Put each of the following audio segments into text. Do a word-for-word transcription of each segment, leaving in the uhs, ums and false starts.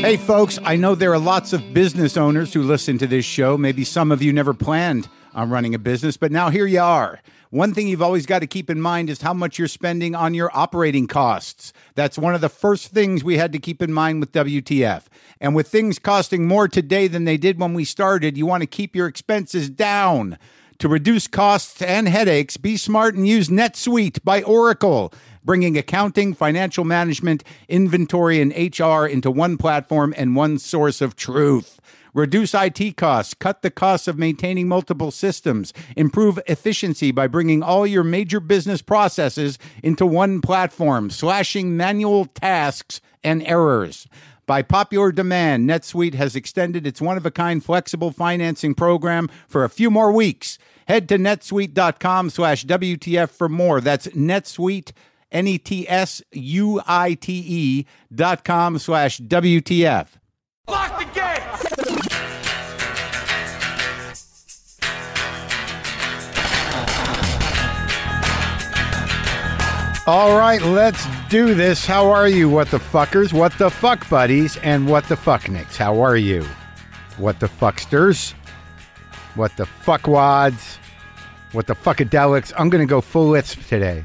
Hey folks, I know there are lots of business owners who listen to this show. Maybe some of you never planned on running a business, but now here you are. One thing you've always got to keep in mind is how much you're spending on your operating costs. That's one of the first things we had to keep in mind with W T F. And with things costing more today than they did when we started, you want to keep your expenses down. To reduce costs and headaches, be smart and use NetSuite by Oracle, bringing accounting, financial management, inventory, and H R into one platform and one source of truth. Reduce I T costs, cut the costs of maintaining multiple systems, improve efficiency by bringing all your major business processes into one platform, slashing manual tasks and errors. By popular demand, NetSuite has extended its one-of-a-kind flexible financing program for a few more weeks. Head to netsuite.com slash WTF for more. That's NetSuite, N E T S U I T E dot com slash W T F. Lock the gate! All right, let's do this. How are you, what the fuckers, what the fuck buddies, and what the fucknicks? How are you? What the fucksters? What the fuckwads? What the fuckadelics? I'm going to go full lisp today.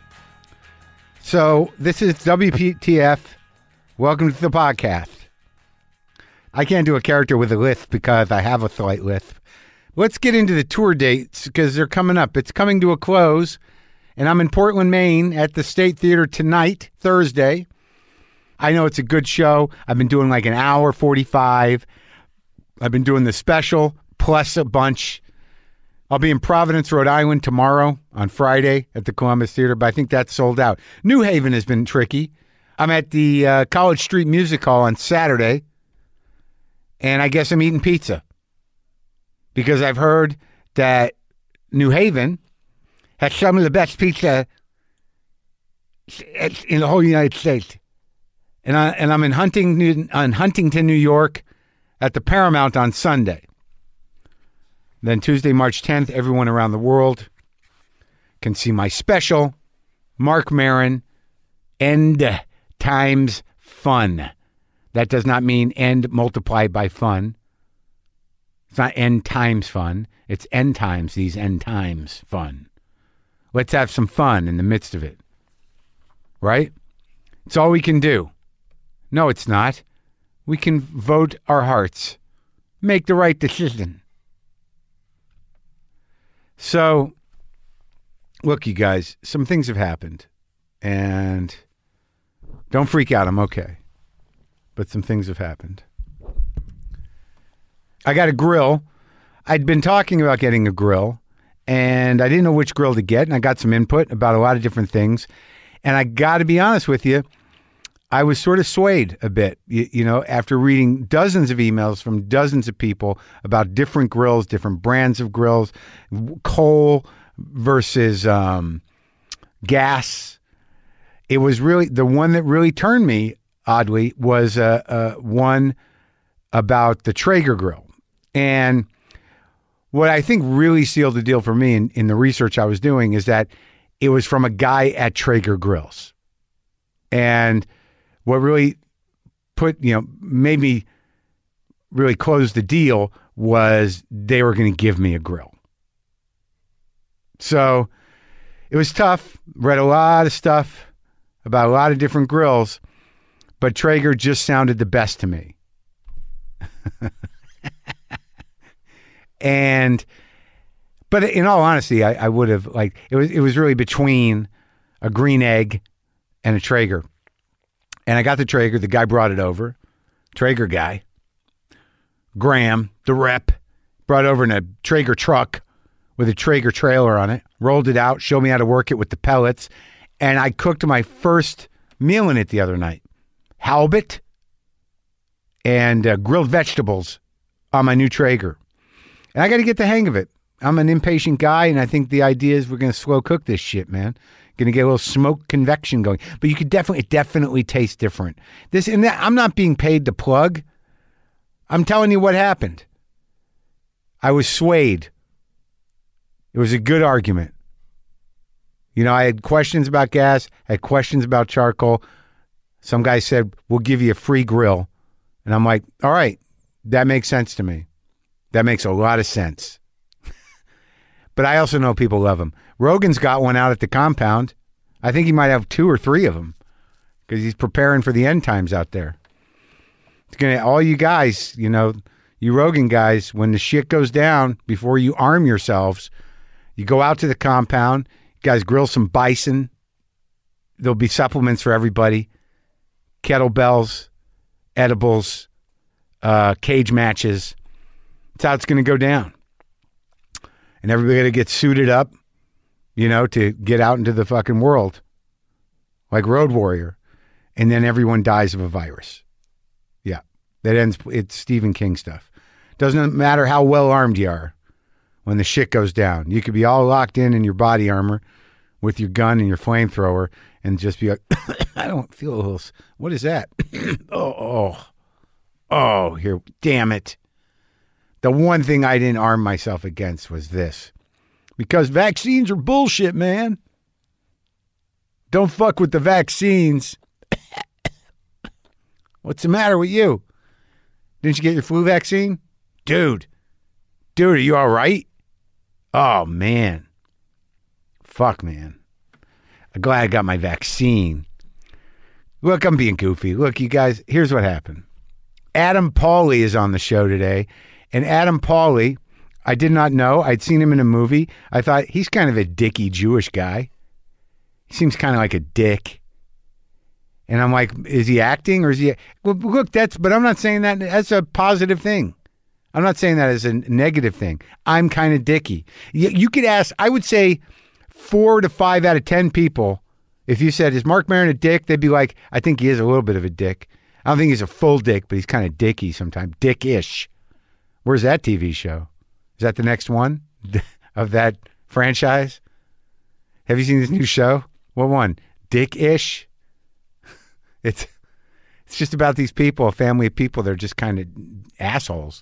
So, this is W T F. Welcome to the podcast. I can't do a character with a lisp because I have a slight lisp. Let's get into the tour dates because they're coming up. It's coming to a close. And I'm in Portland, Maine at the State Theater tonight, Thursday. I know it's a good show. I've been doing like an hour forty-five. I've been doing the special plus a bunch. I'll be in Providence, Rhode Island tomorrow on Friday at the Columbus Theater, but I think that's sold out. New Haven has been tricky. I'm at the uh, College Street Music Hall on Saturday, and I guess I'm eating pizza because I've heard that New Haven has some of the best pizza in the whole United States. And, I, and I'm in Huntington, on Huntington, New York at the Paramount on Sunday. Then Tuesday, March tenth, everyone around the world can see my special, Marc Maron, End Times Fun. That does not mean end multiplied by fun. It's not end times fun. It's end times, these end times fun. Let's have some fun in the midst of it. Right? It's all we can do. No, it's not. We can vote our hearts. Make the right decision. So, look, you guys, some things have happened. And don't freak out. I'm okay. But some things have happened. I got a grill. I'd been talking about getting a grill. And I didn't know which grill to get, and I got some input about a lot of different things. And I got to be honest with you, I was sort of swayed a bit, you, you know, after reading dozens of emails from dozens of people about different grills, different brands of grills, coal versus um, gas. It was really, the one that really turned me, oddly, was uh, uh, one about the Traeger grill. And what I think really sealed the deal for me in, in the research I was doing is that it was from a guy at Traeger Grills. And what really put, you know, made me really close the deal was they were going to give me a grill. So it was tough. Read a lot of stuff about a lot of different grills, but Traeger just sounded the best to me. And, but in all honesty, I, I would have like, it was, it was really between a Green Egg and a Traeger. And I got the Traeger. The guy brought it over. Traeger guy. Graham, the rep, brought over in a Traeger truck with a Traeger trailer on it, rolled it out, showed me how to work it with the pellets. And I cooked my first meal in it the other night. Halibut and uh, grilled vegetables on my new Traeger. And I got to get the hang of it. I'm an impatient guy, and I think the idea is we're going to slow cook this shit, man. Going to get a little smoke convection going. But you could definitely, it definitely tastes different. This and that, I'm not being paid to plug. I'm telling you what happened. I was swayed. It was a good argument. You know, I had questions about gas. I had questions about charcoal. Some guy said, we'll give you a free grill. And I'm like, all right, that makes sense to me. That makes a lot of sense. But I also know people love him. Rogan's got one out at the compound. I think he might have two or three of them because he's preparing for the end times out there. It's gonna, all you guys, you know, you Rogan guys, when the shit goes down, before you arm yourselves, you go out to the compound, you guys grill some bison. There'll be supplements for everybody. Kettlebells, edibles, uh, cage matches. That's how it's going to go down. And everybody gets suited up, you know, to get out into the fucking world like Road Warrior. And then everyone dies of a virus. Yeah. That ends, it's Stephen King stuff. Doesn't matter how well armed you are when the shit goes down. You could be all locked in in your body armor with your gun and your flamethrower and just be like, I don't feel a little, what is that? oh, oh, oh, here, damn it. The one thing I didn't arm myself against was this. Because vaccines are bullshit, man. Don't fuck with the vaccines. What's the matter with you? Didn't you get your flu vaccine? Dude. Dude, are you all right? Oh, man. Fuck, man. I'm glad I got my vaccine. Look, I'm being goofy. Look, you guys, here's what happened. Adam Pauly is on the show today. And Adam Pauly, I did not know. I'd seen him in a movie. I thought he's kind of a dicky Jewish guy. He seems kind of like a dick. And I'm like, is he acting or is he? Well, look, that's, but I'm not saying that as a positive thing. I'm not saying that as a negative thing. I'm kind of dicky. You, you could ask, I would say four to five out of ten people, if you said, is Marc Maron a dick? They'd be like, I think he is a little bit of a dick. I don't think he's a full dick, but he's kind of dicky sometimes. Dick-ish. Where's that T V show? Is that the next one of that franchise? Have you seen this new show? What one? Dick-ish? It's it's just about these people, a family of people. They're just kind of assholes.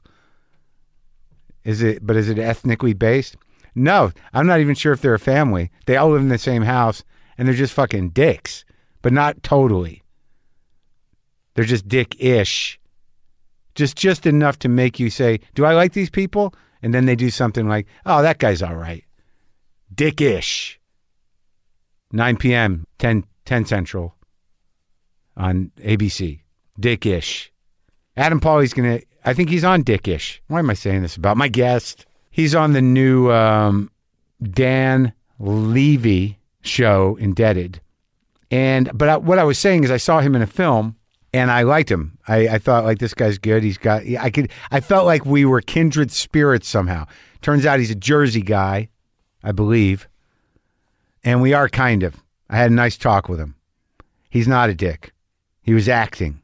Is it? But is it ethnically based? No, I'm not even sure if they're a family. They all live in the same house, and they're just fucking dicks, but not totally. They're just dick-ish. Just just enough to make you say, do I like these people? And then they do something like, oh, that guy's all right. Dick-ish. nine p.m., ten, ten Central on A B C. Dick-ish. Adam Pauly's going to, I think he's on Dick-ish. Why am I saying this about my guest? He's on the new um, Dan Levy show, Indebted. And, but I, what I was saying is I saw him in a film, and I liked him. I, I thought, like, this guy's good. He's got, I could, I felt like we were kindred spirits somehow. Turns out he's a Jersey guy, I believe. And we are kind of. I had a nice talk with him. He's not a dick. He was acting.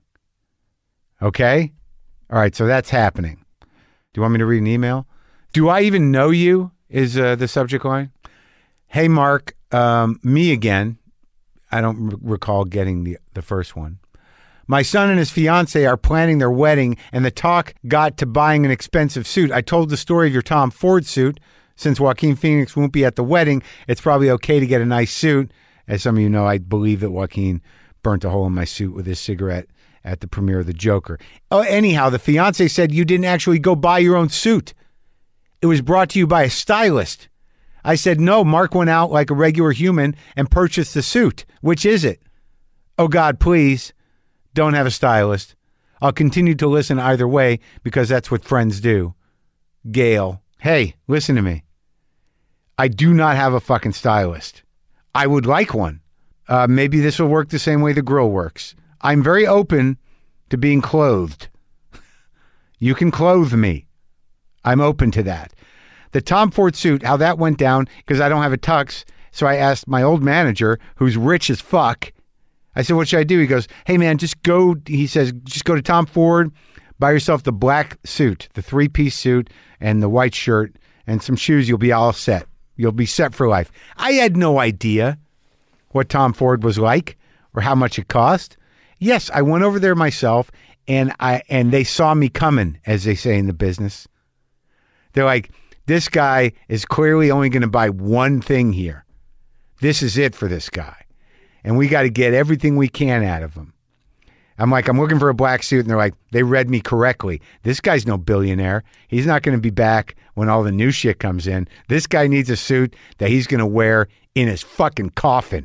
Okay? All right, so that's happening. Do you want me to read an email? Do I even know you is uh, the subject line. Hey, Mark, um, me again. I don't r- recall getting the, the first one. My son and his fiance are planning their wedding, and the talk got to buying an expensive suit. I told the story of your Tom Ford suit. Since Joaquin Phoenix won't be at the wedding, it's probably okay to get a nice suit. As some of you know, I believe that Joaquin burnt a hole in my suit with his cigarette at the premiere of The Joker. Oh, anyhow, the fiance said you didn't actually go buy your own suit. It was brought to you by a stylist. I said, no, Mark went out like a regular human and purchased the suit. Which is it? Oh, God, please. Don't have a stylist. I'll continue to listen either way because that's what friends do. Gail. Hey, listen to me. I do not have a fucking stylist. I would like one. Uh, maybe this will work the same way the grill works. I'm very open to being clothed. You can clothe me. I'm open to that. The Tom Ford suit, how that went down, because I don't have a tux, so I asked my old manager, who's rich as fuck, I said, what should I do? He goes, hey, man, just go, he says, just go to Tom Ford, buy yourself the black suit, the three-piece suit, and the white shirt, and some shoes. You'll be all set. You'll be set for life. I had no idea what Tom Ford was like or how much it cost. Yes, I went over there myself, and I and they saw me coming, as they say in the business. They're like, this guy is clearly only going to buy one thing here. This is it for this guy. And we got to get everything we can out of him. I'm like, I'm looking for a black suit, and they're like, they read me correctly. This guy's no billionaire. He's not going to be back when all the new shit comes in. This guy needs a suit that he's going to wear in his fucking coffin.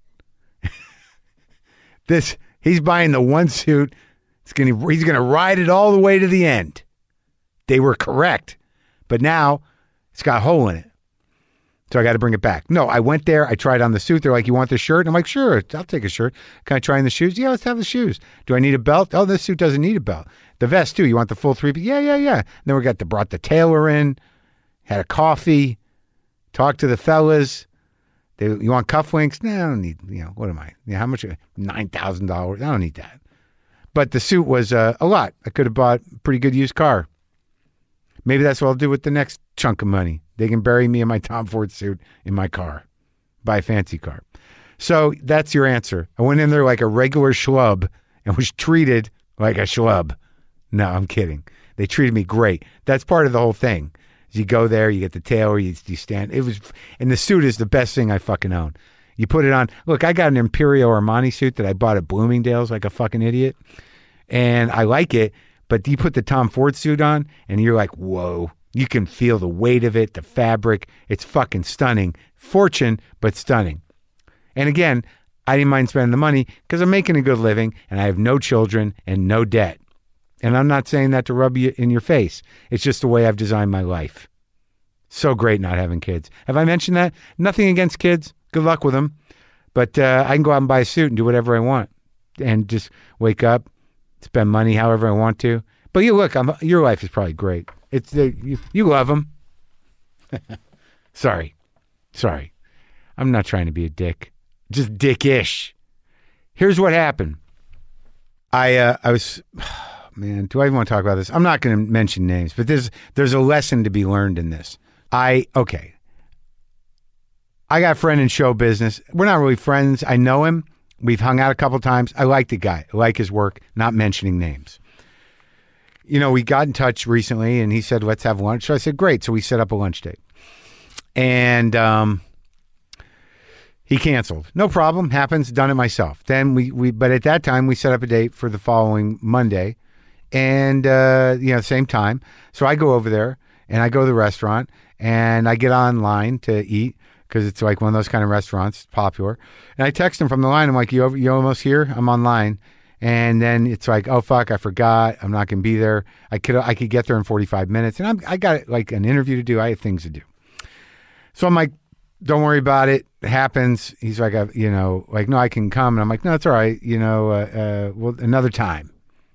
This, he's buying the one suit. It's gonna, he's going to ride it all the way to the end. They were correct. But now it's got a hole in it. So I got to bring it back. No, I went there. I tried on the suit. They're like, you want the shirt? And I'm like, sure, I'll take a shirt. Can I try on the shoes? Yeah, let's have the shoes. Do I need a belt? Oh, this suit doesn't need a belt. The vest, too. You want the full three? Yeah, yeah, yeah. And then we got the, brought the tailor in, had a coffee, talked to the fellas. They, you want cufflinks? No, I don't need, you know, what am I? You know, how much? nine thousand dollars. I don't need that. But the suit was uh, a lot. I could have bought a pretty good used car. Maybe that's what I'll do with the next chunk of money. They can bury me in my Tom Ford suit in my car. Buy a fancy car. So that's your answer. I went in there like a regular schlub and was treated like a schlub. No, I'm kidding. They treated me great. That's part of the whole thing. You go there, you get the tailor, you, you stand. It was, and the suit is the best thing I fucking own. You put it on. Look, I got an Imperial Armani suit that I bought at Bloomingdale's like a fucking idiot. And I like it. But you put the Tom Ford suit on, and you're like, whoa. You can feel the weight of it, the fabric. It's fucking stunning. Fortune, but stunning. And again, I didn't mind spending the money because I'm making a good living, and I have no children and no debt. And I'm not saying that to rub you in your face. It's just the way I've designed my life. So great not having kids. Have I mentioned that? Nothing against kids. Good luck with them. But uh, I can go out and buy a suit and do whatever I want and just wake up, spend money however I want to. But you look, I'm, your life is probably great. It's uh, you, you love them. Sorry. Sorry. I'm not trying to be a dick. Just dickish. Here's what happened. I uh, I was, man, do I even want to talk about this? I'm not going to mention names, but there's there's a lesson to be learned in this. I, okay. I got a friend in show business. We're not really friends. I know him. We've hung out a couple times. I like the guy. I like his work, not mentioning names. You know, we got in touch recently and he said, let's have lunch. So I said, great. So we set up a lunch date. And um, he canceled. No problem. Happens. Done it myself. Then we, we, but at that time we set up a date for the following Monday and, uh, you know, same time. So I go over there and I go to the restaurant and I get online to eat because it's like one of those kind of restaurants, popular. And I text him from the line. I'm like, you over, you almost here? I'm online. And then it's like, oh fuck, I forgot. I'm not gonna be there. I could I could get there in forty-five minutes, and I'm I got like an interview to do. I have things to do. So I'm like, don't worry about it. It happens. He's like, I, you know, like no, I can come. And I'm like, no, it's all right. You know, uh, uh, well, another time.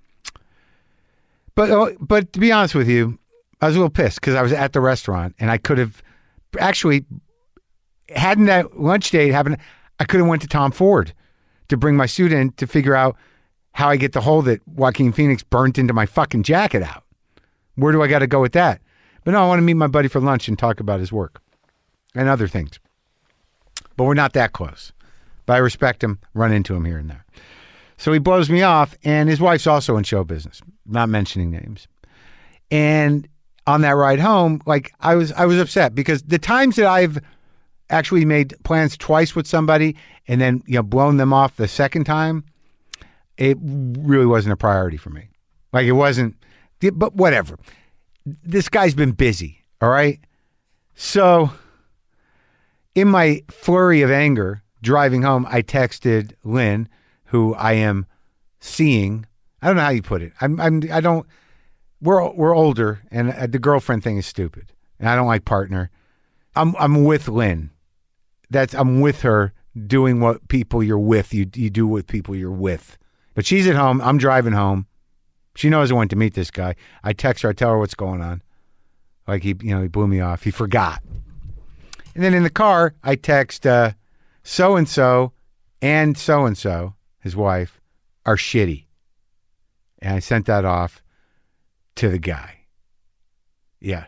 But uh, but to be honest with you, I was a little pissed because I was at the restaurant and I could have actually hadn't that lunch date happened. I could have went to Tom Ford to bring my suit in to figure out how I get the hole that Joaquin Phoenix burnt into my fucking jacket out. Where do I got to go with that? But no, I want to meet my buddy for lunch and talk about his work and other things. But we're not that close. But I respect him, run into him here and there. So he blows me off, and his wife's also in show business, not mentioning names. And on that ride home, like I was, I was upset because the times that I've actually made plans twice with somebody and then, you know, blown them off the second time, it really wasn't a priority for me. Like it wasn't, but whatever. This guy's been busy, all right? So in my flurry of anger, driving home, I texted Lynn, who I am seeing. I don't know how you put it. I'm, I'm, I don't, we're, we're older and the girlfriend thing is stupid. And I don't like partner. I'm, I'm with Lynn. That's, I'm with her doing what people you're with, you, you do with people you're with. But she's at home. I'm driving home. She knows I went to meet this guy. I text her. I tell her what's going on. Like he, you know, he blew me off. He forgot. And then in the car, I text uh, so-and-so and so-and-so, his wife, are shitty. And I sent that off to the guy. Yeah.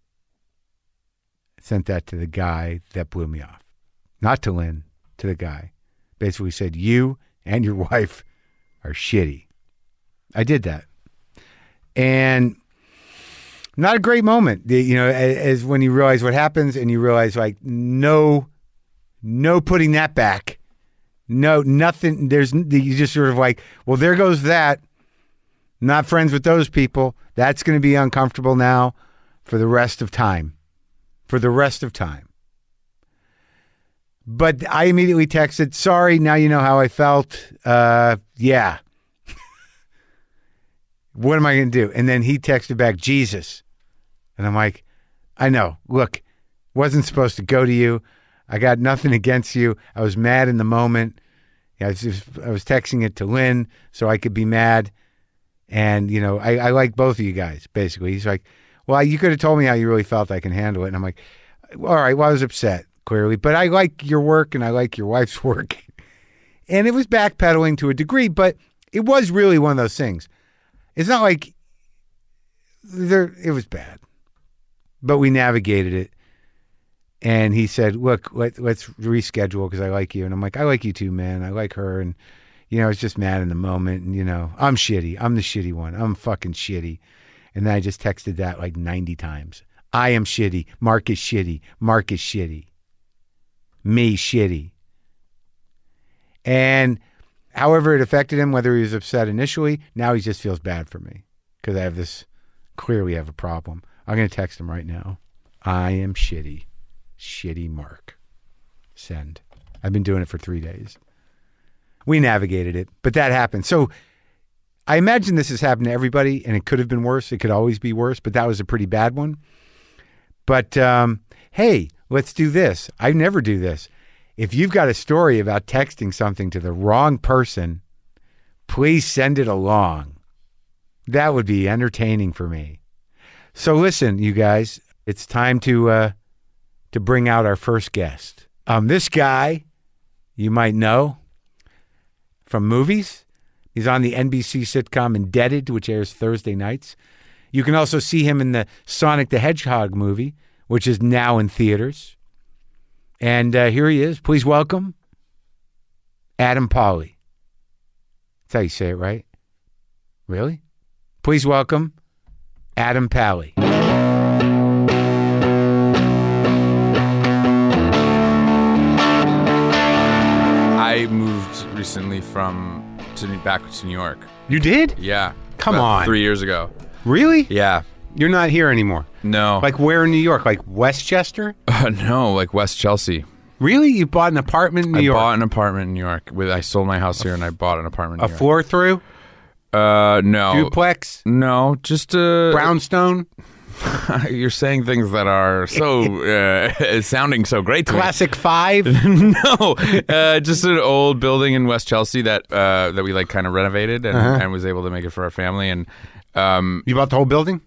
I sent that to the guy that blew me off. Not to Lynn, to the guy. Basically said, you and your wife are shitty. I did that. And not a great moment, you know, as, as when you realize what happens and you realize like, no, no putting that back. No, nothing. There's you just sort of like, well, there goes that. Not friends with those people. That's going to be uncomfortable now for the rest of time. For the rest of time. But I immediately texted, sorry, now you know how I felt. Uh, yeah. What am I going to do? And then he texted back, Jesus. And I'm like, I know. Look, wasn't supposed to go to you. I got nothing against you. I was mad in the moment. I was, just, I was texting it to Lynn so I could be mad. And, you know, I, I like both of you guys, basically. He's like, well, you could have told me how you really felt. I can handle it. And I'm like, all right, well, I was upset, clearly. But I like your work and I like your wife's work. And it was backpedaling to a degree, but it was really one of those things. It's not like there. It was bad. But we navigated it. And he said, look, let, let's reschedule because I like you. And I'm like, I like you too, man. I like her. And, you know, I was just mad in the moment. And, you know, I'm shitty. I'm the shitty one. I'm fucking shitty. And then I just texted that like ninety times. I am shitty. Mark is shitty. Mark is shitty. Me shitty. And however it affected him, whether he was upset initially, now he just feels bad for me because I have this, clearly have a problem. I'm going to text him right now. I am shitty. Shitty Mark. Send. I've been doing it for three days. We navigated it, but that happened. So I imagine this has happened to everybody, and it could have been worse. It could always be worse, but that was a pretty bad one. But um, hey, let's do this. I never do this. If you've got a story about texting something to the wrong person, please send it along. That would be entertaining for me. So listen, you guys, it's time to uh, to bring out our first guest. Um, this guy, you might know from movies. He's on the N B C sitcom Indebted, which airs Thursday nights. You can also see him in the Sonic the Hedgehog movie, which is now in theaters. And uh, here he is. Please welcome Adam Pally. That's how you say it, right? Really? Please welcome Adam Pally. I moved recently from to back to New York. You did? Yeah. Come about on. Three years ago. Really? Yeah. You're not here anymore. No. Like where in New York? Like Westchester? Uh, no, like West Chelsea. Really? You bought an apartment in New I York? bought an apartment in New York. With I sold my house here and I bought an apartment in A New York. floor through? Uh, no. Duplex? No, just a... Brownstone? You're saying things that are so... uh, sounding so great to Classic Five? me. No. Uh, just an old building in West Chelsea that uh, that we like kind of renovated and, Uh-huh. and was able to make it for our family. And um, You bought the whole building?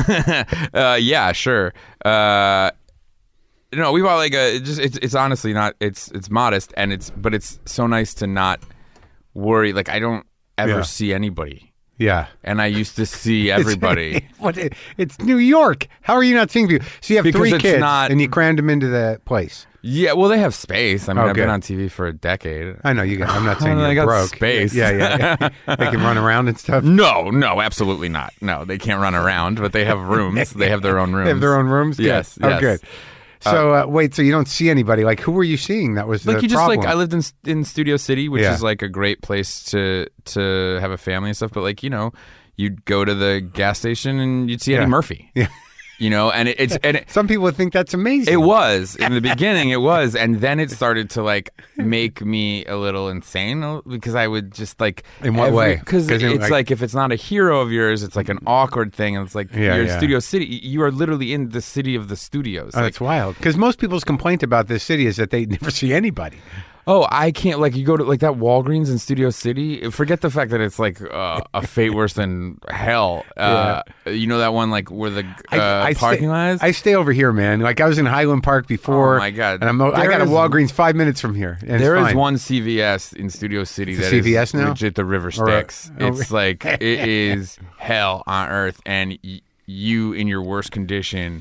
uh, yeah, sure. Uh, no, we bought like a it just it's it's honestly not it's it's modest and it's but it's so nice to not worry. Like I don't ever Yeah. see anybody, Yeah. and I used to see everybody. What? It's New York. How are you not seeing people? So you have Because three it's kids not- and you crammed them into the place. Yeah, well, they have space. I mean, Oh, I've good. been on T V for a decade. I know you got. I'm not saying They you're got broke. space. Yeah, yeah, yeah. They can run around and stuff. No, no, absolutely not. No, they can't run around, but they have rooms. They have their own rooms. They have their own rooms. Good. Yes, Oh, yes. good. So uh, wait. So you don't see anybody? Like who were you seeing? That was Like the you just problem. like I lived in in Studio City, which Yeah. is like a great place to to have a family and stuff. But like you know, you'd go to the gas station and you'd see Yeah. Eddie Murphy. Yeah. You know, and it, it's and it, Some people would think that's amazing. it was in the beginning. It was, and then it started to like make me a little insane because I would just like In what way? Because 'Cause it, it's like- like, if it's not a hero of yours, it's like an awkward thing. And it's like Yeah, you're yeah. in Studio City. You are literally in the city of the studios. Oh, Like, that's wild. Because most people's complaint about this city is that they never see anybody. oh, I can't, like, you go to, like, that Walgreens in Studio City, forget the fact that it's, like, uh, a fate worse than hell. Uh, You know that one, like, where the uh, parking stay, lot is? I stay over here, man. Like I was in Highland Park before. Oh, my God. And I'm, I There got a is- Walgreens five minutes from here. And There it's is fine. one C V S in Studio City It's a that C V S is now? legit the River Or a- Styx. oh, It's like, it is hell on earth, and y- you, in your worst condition,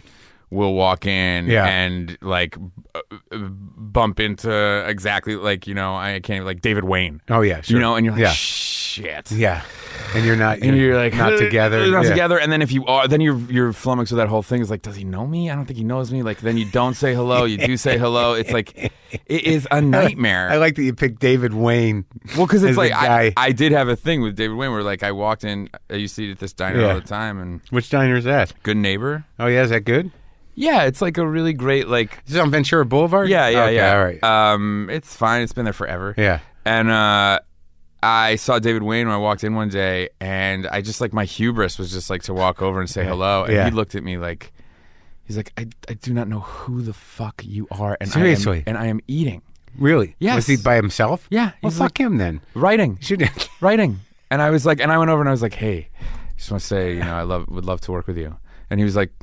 will walk in Yeah. and like b- bump into exactly like, you know, I can't like David Wayne. Oh yeah, sure. You know, and you're like, yeah. shit. Yeah. And you're not, And you're like not together. not Yeah. together. And then if you are, then you're you're flummoxed with that whole thing. It's like, does he know me? I don't think he knows me. Like then you don't say hello. You do say hello. It's like it is a nightmare. I like that you picked David Wayne. Well, because as it's a like guy. I, I did have a thing with David Wayne where like I walked in. I used to eat at this diner Yeah. all the time, and Which diner is that? Good Neighbor. Oh yeah, is that good? Yeah, it's like a really great like. Is it on Ventura Boulevard? Yeah, yeah, okay, yeah. All right. Um, it's fine. It's been there forever. Yeah. And uh, I saw David Wayne when I walked in one day, and I just like my hubris was just like to walk over and say hello, and Yeah. he looked at me like, he's like, I, I do not know who the fuck you are, and Seriously? I am, and I am eating, Really? Yes. Was he by himself? Yeah, Well, he's fuck him then. writing, Should. writing, and I was like, and I went over and I was like, hey, just want to say, you know, I love would love to work with you, and he was like,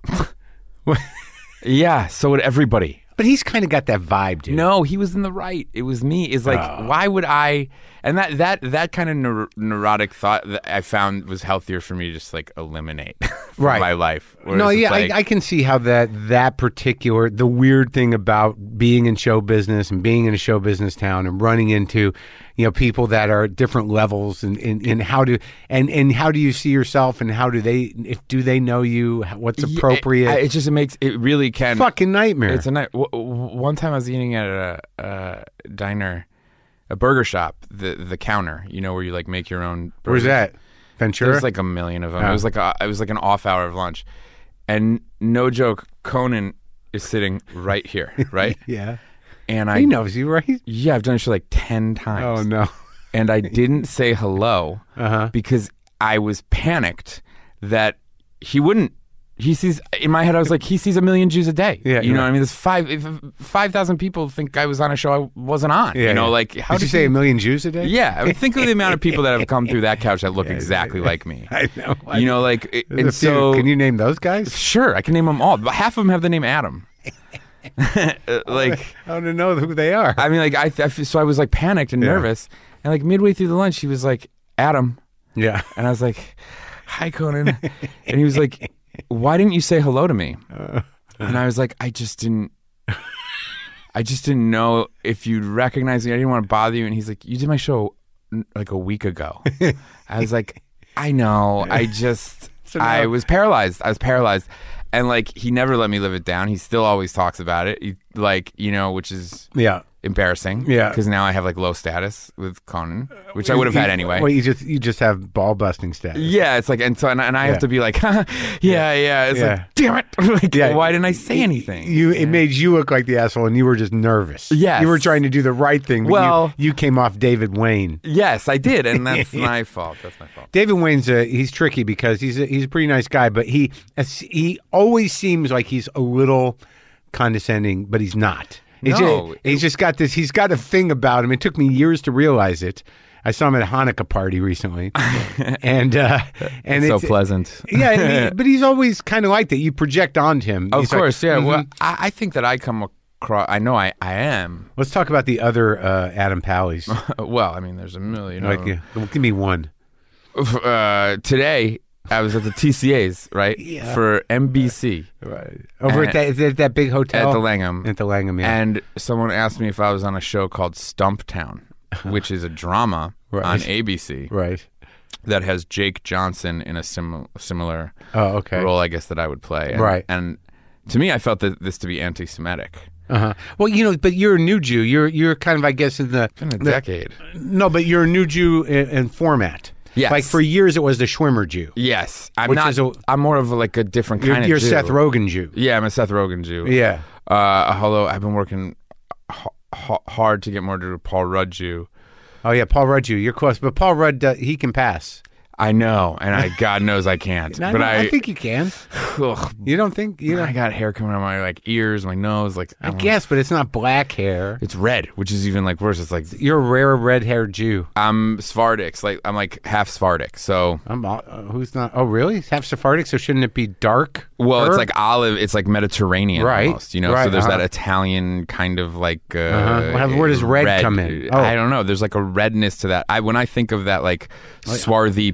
yeah, so would everybody. But he's kind of got that vibe, dude. No, he was in the right. It was me. It's like, Oh. why would I? And that that that kind of neur- neurotic thought that I found was healthier for me to just like eliminate from Right. my life. Whereas No, it's yeah, like- I, I can see how that that particular the weird thing about being in show business and being in a show business town and running into, you know, people that are at different levels and, and, and how do and, and how do you see yourself and how do they if do they know you, what's Yeah, appropriate? It, it just it makes it really can. Fucking nightmare. It's a night. W- w- one time I was eating at a, a diner, a burger shop, the the counter. You know where you like make your own. Where's burgers. that? Ventura? There's like a million of them. Oh. It was like a, it was like an off hour of lunch, and no joke, Conan is sitting right here, right? yeah. And I He knows you, right? yeah, I've done this show like ten times. Oh no. And I didn't say hello Uh-huh. because I was panicked that he wouldn't. He sees in my head. I was like, he sees a million Jews a day. Yeah, you know yeah. what I mean? There's five if five thousand people think I was on a show I wasn't on. Yeah, you know, yeah. like how Did you did say he- a million Jews a day? Yeah, I mean, think of the amount of people that have come through that couch that look exactly like me. I know. I You know, like it- There's a and few. so Can you name those guys? sure, I can name them all. But half of them have the name Adam. like I don't know who they are. I mean, like I, I so I was like panicked and Yeah. nervous, and like midway through the lunch, he was like, "Adam," yeah. and I was like, "Hi, Conan," and he was like, "Why didn't you say hello to me?" And I was like, "I just didn't." I just didn't know if you'd recognize me. I didn't want to bother you. And he's like, "You did my show n- like a week ago." I was like, "I know. I just, So now- I was paralyzed. I was paralyzed." And like, he never let me live it down. He still always talks about it. He, like, you know, which is Yeah. embarrassing. Yeah. Because now I have like low status with Conan, which I would have had anyway. Well, you just you just have ball busting status. Yeah, it's like, and so, and, and I Yeah. have to be like, yeah, yeah. It's Yeah. like, damn it. like, Yeah. why didn't I say anything? You it made you look like the asshole, and you were just nervous. Yes. you were trying to do the right thing. But Well- you, you came off David Wayne. Yes, I did, and that's my fault. That's my fault. David Wayne's a, he's tricky because he's a, he's a pretty nice guy, but he he always seems like he's a little condescending, but he's not. He's No. just, he's just got this. He's got a thing about him. It took me years to realize it. I saw him at a Hanukkah party recently, and uh, and so it's, pleasant. yeah, and he- but he's always kind of like that. You project onto him. Of He's like, course, yeah. mhm. Well, I, I think that I come across. I know I, I am. Let's talk about the other uh, Adam Pallies. Well, I mean, there's a million. like, of them. yeah, give me one. Uh, today, I was at the T C A's right Yeah. for N B C Right over at that, is that that big hotel at the Langham, At the Langham, yeah. and someone asked me if I was on a show called Stumptown, which is a drama Right. on A B C right. that has Jake Johnson in a sim- similar Oh, okay. role, I guess, that I would play. And, Right. And to me, I felt that this to be anti-Semitic. Uh-huh. Well, you know, but you're a new Jew. You're you're kind of, I guess, in the In a the- decade. No, but you're a new Jew in, in format. Yes. Like for years, it was the Schwimmer Jew. Yes, I'm Which not. is a- I'm more of a, like a different You're, kind you're of Jew. Seth Rogen Jew. Yeah, I'm a Seth Rogen Jew. Yeah. Uh, although I've been working h- h- hard to get more to a Paul Rudd Jew. Oh yeah, Paul Rudd Jew. You're close, but Paul Rudd uh, he can pass. I know, and I God knows I can't. I but know- I, I think you can. ugh, You don't think you know? I got hair coming out of my like ears, my nose. Like I don't know. guess, but it's not black hair. it's red, which is even like worse. It's like You're a rare red-haired Jew. I'm Sephardic. Like I'm like half Sephardic. So I'm uh, who's not? Oh, really? It's half Sephardic, so shouldn't it be dark? well, it's like olive. It's like Mediterranean, Right. almost. You know, Right, so there's uh-huh. that Italian kind of like. Uh, Uh-huh. Well, where does red come in? Oh. I don't know. There's like a redness to that. I when I think of that like swarthy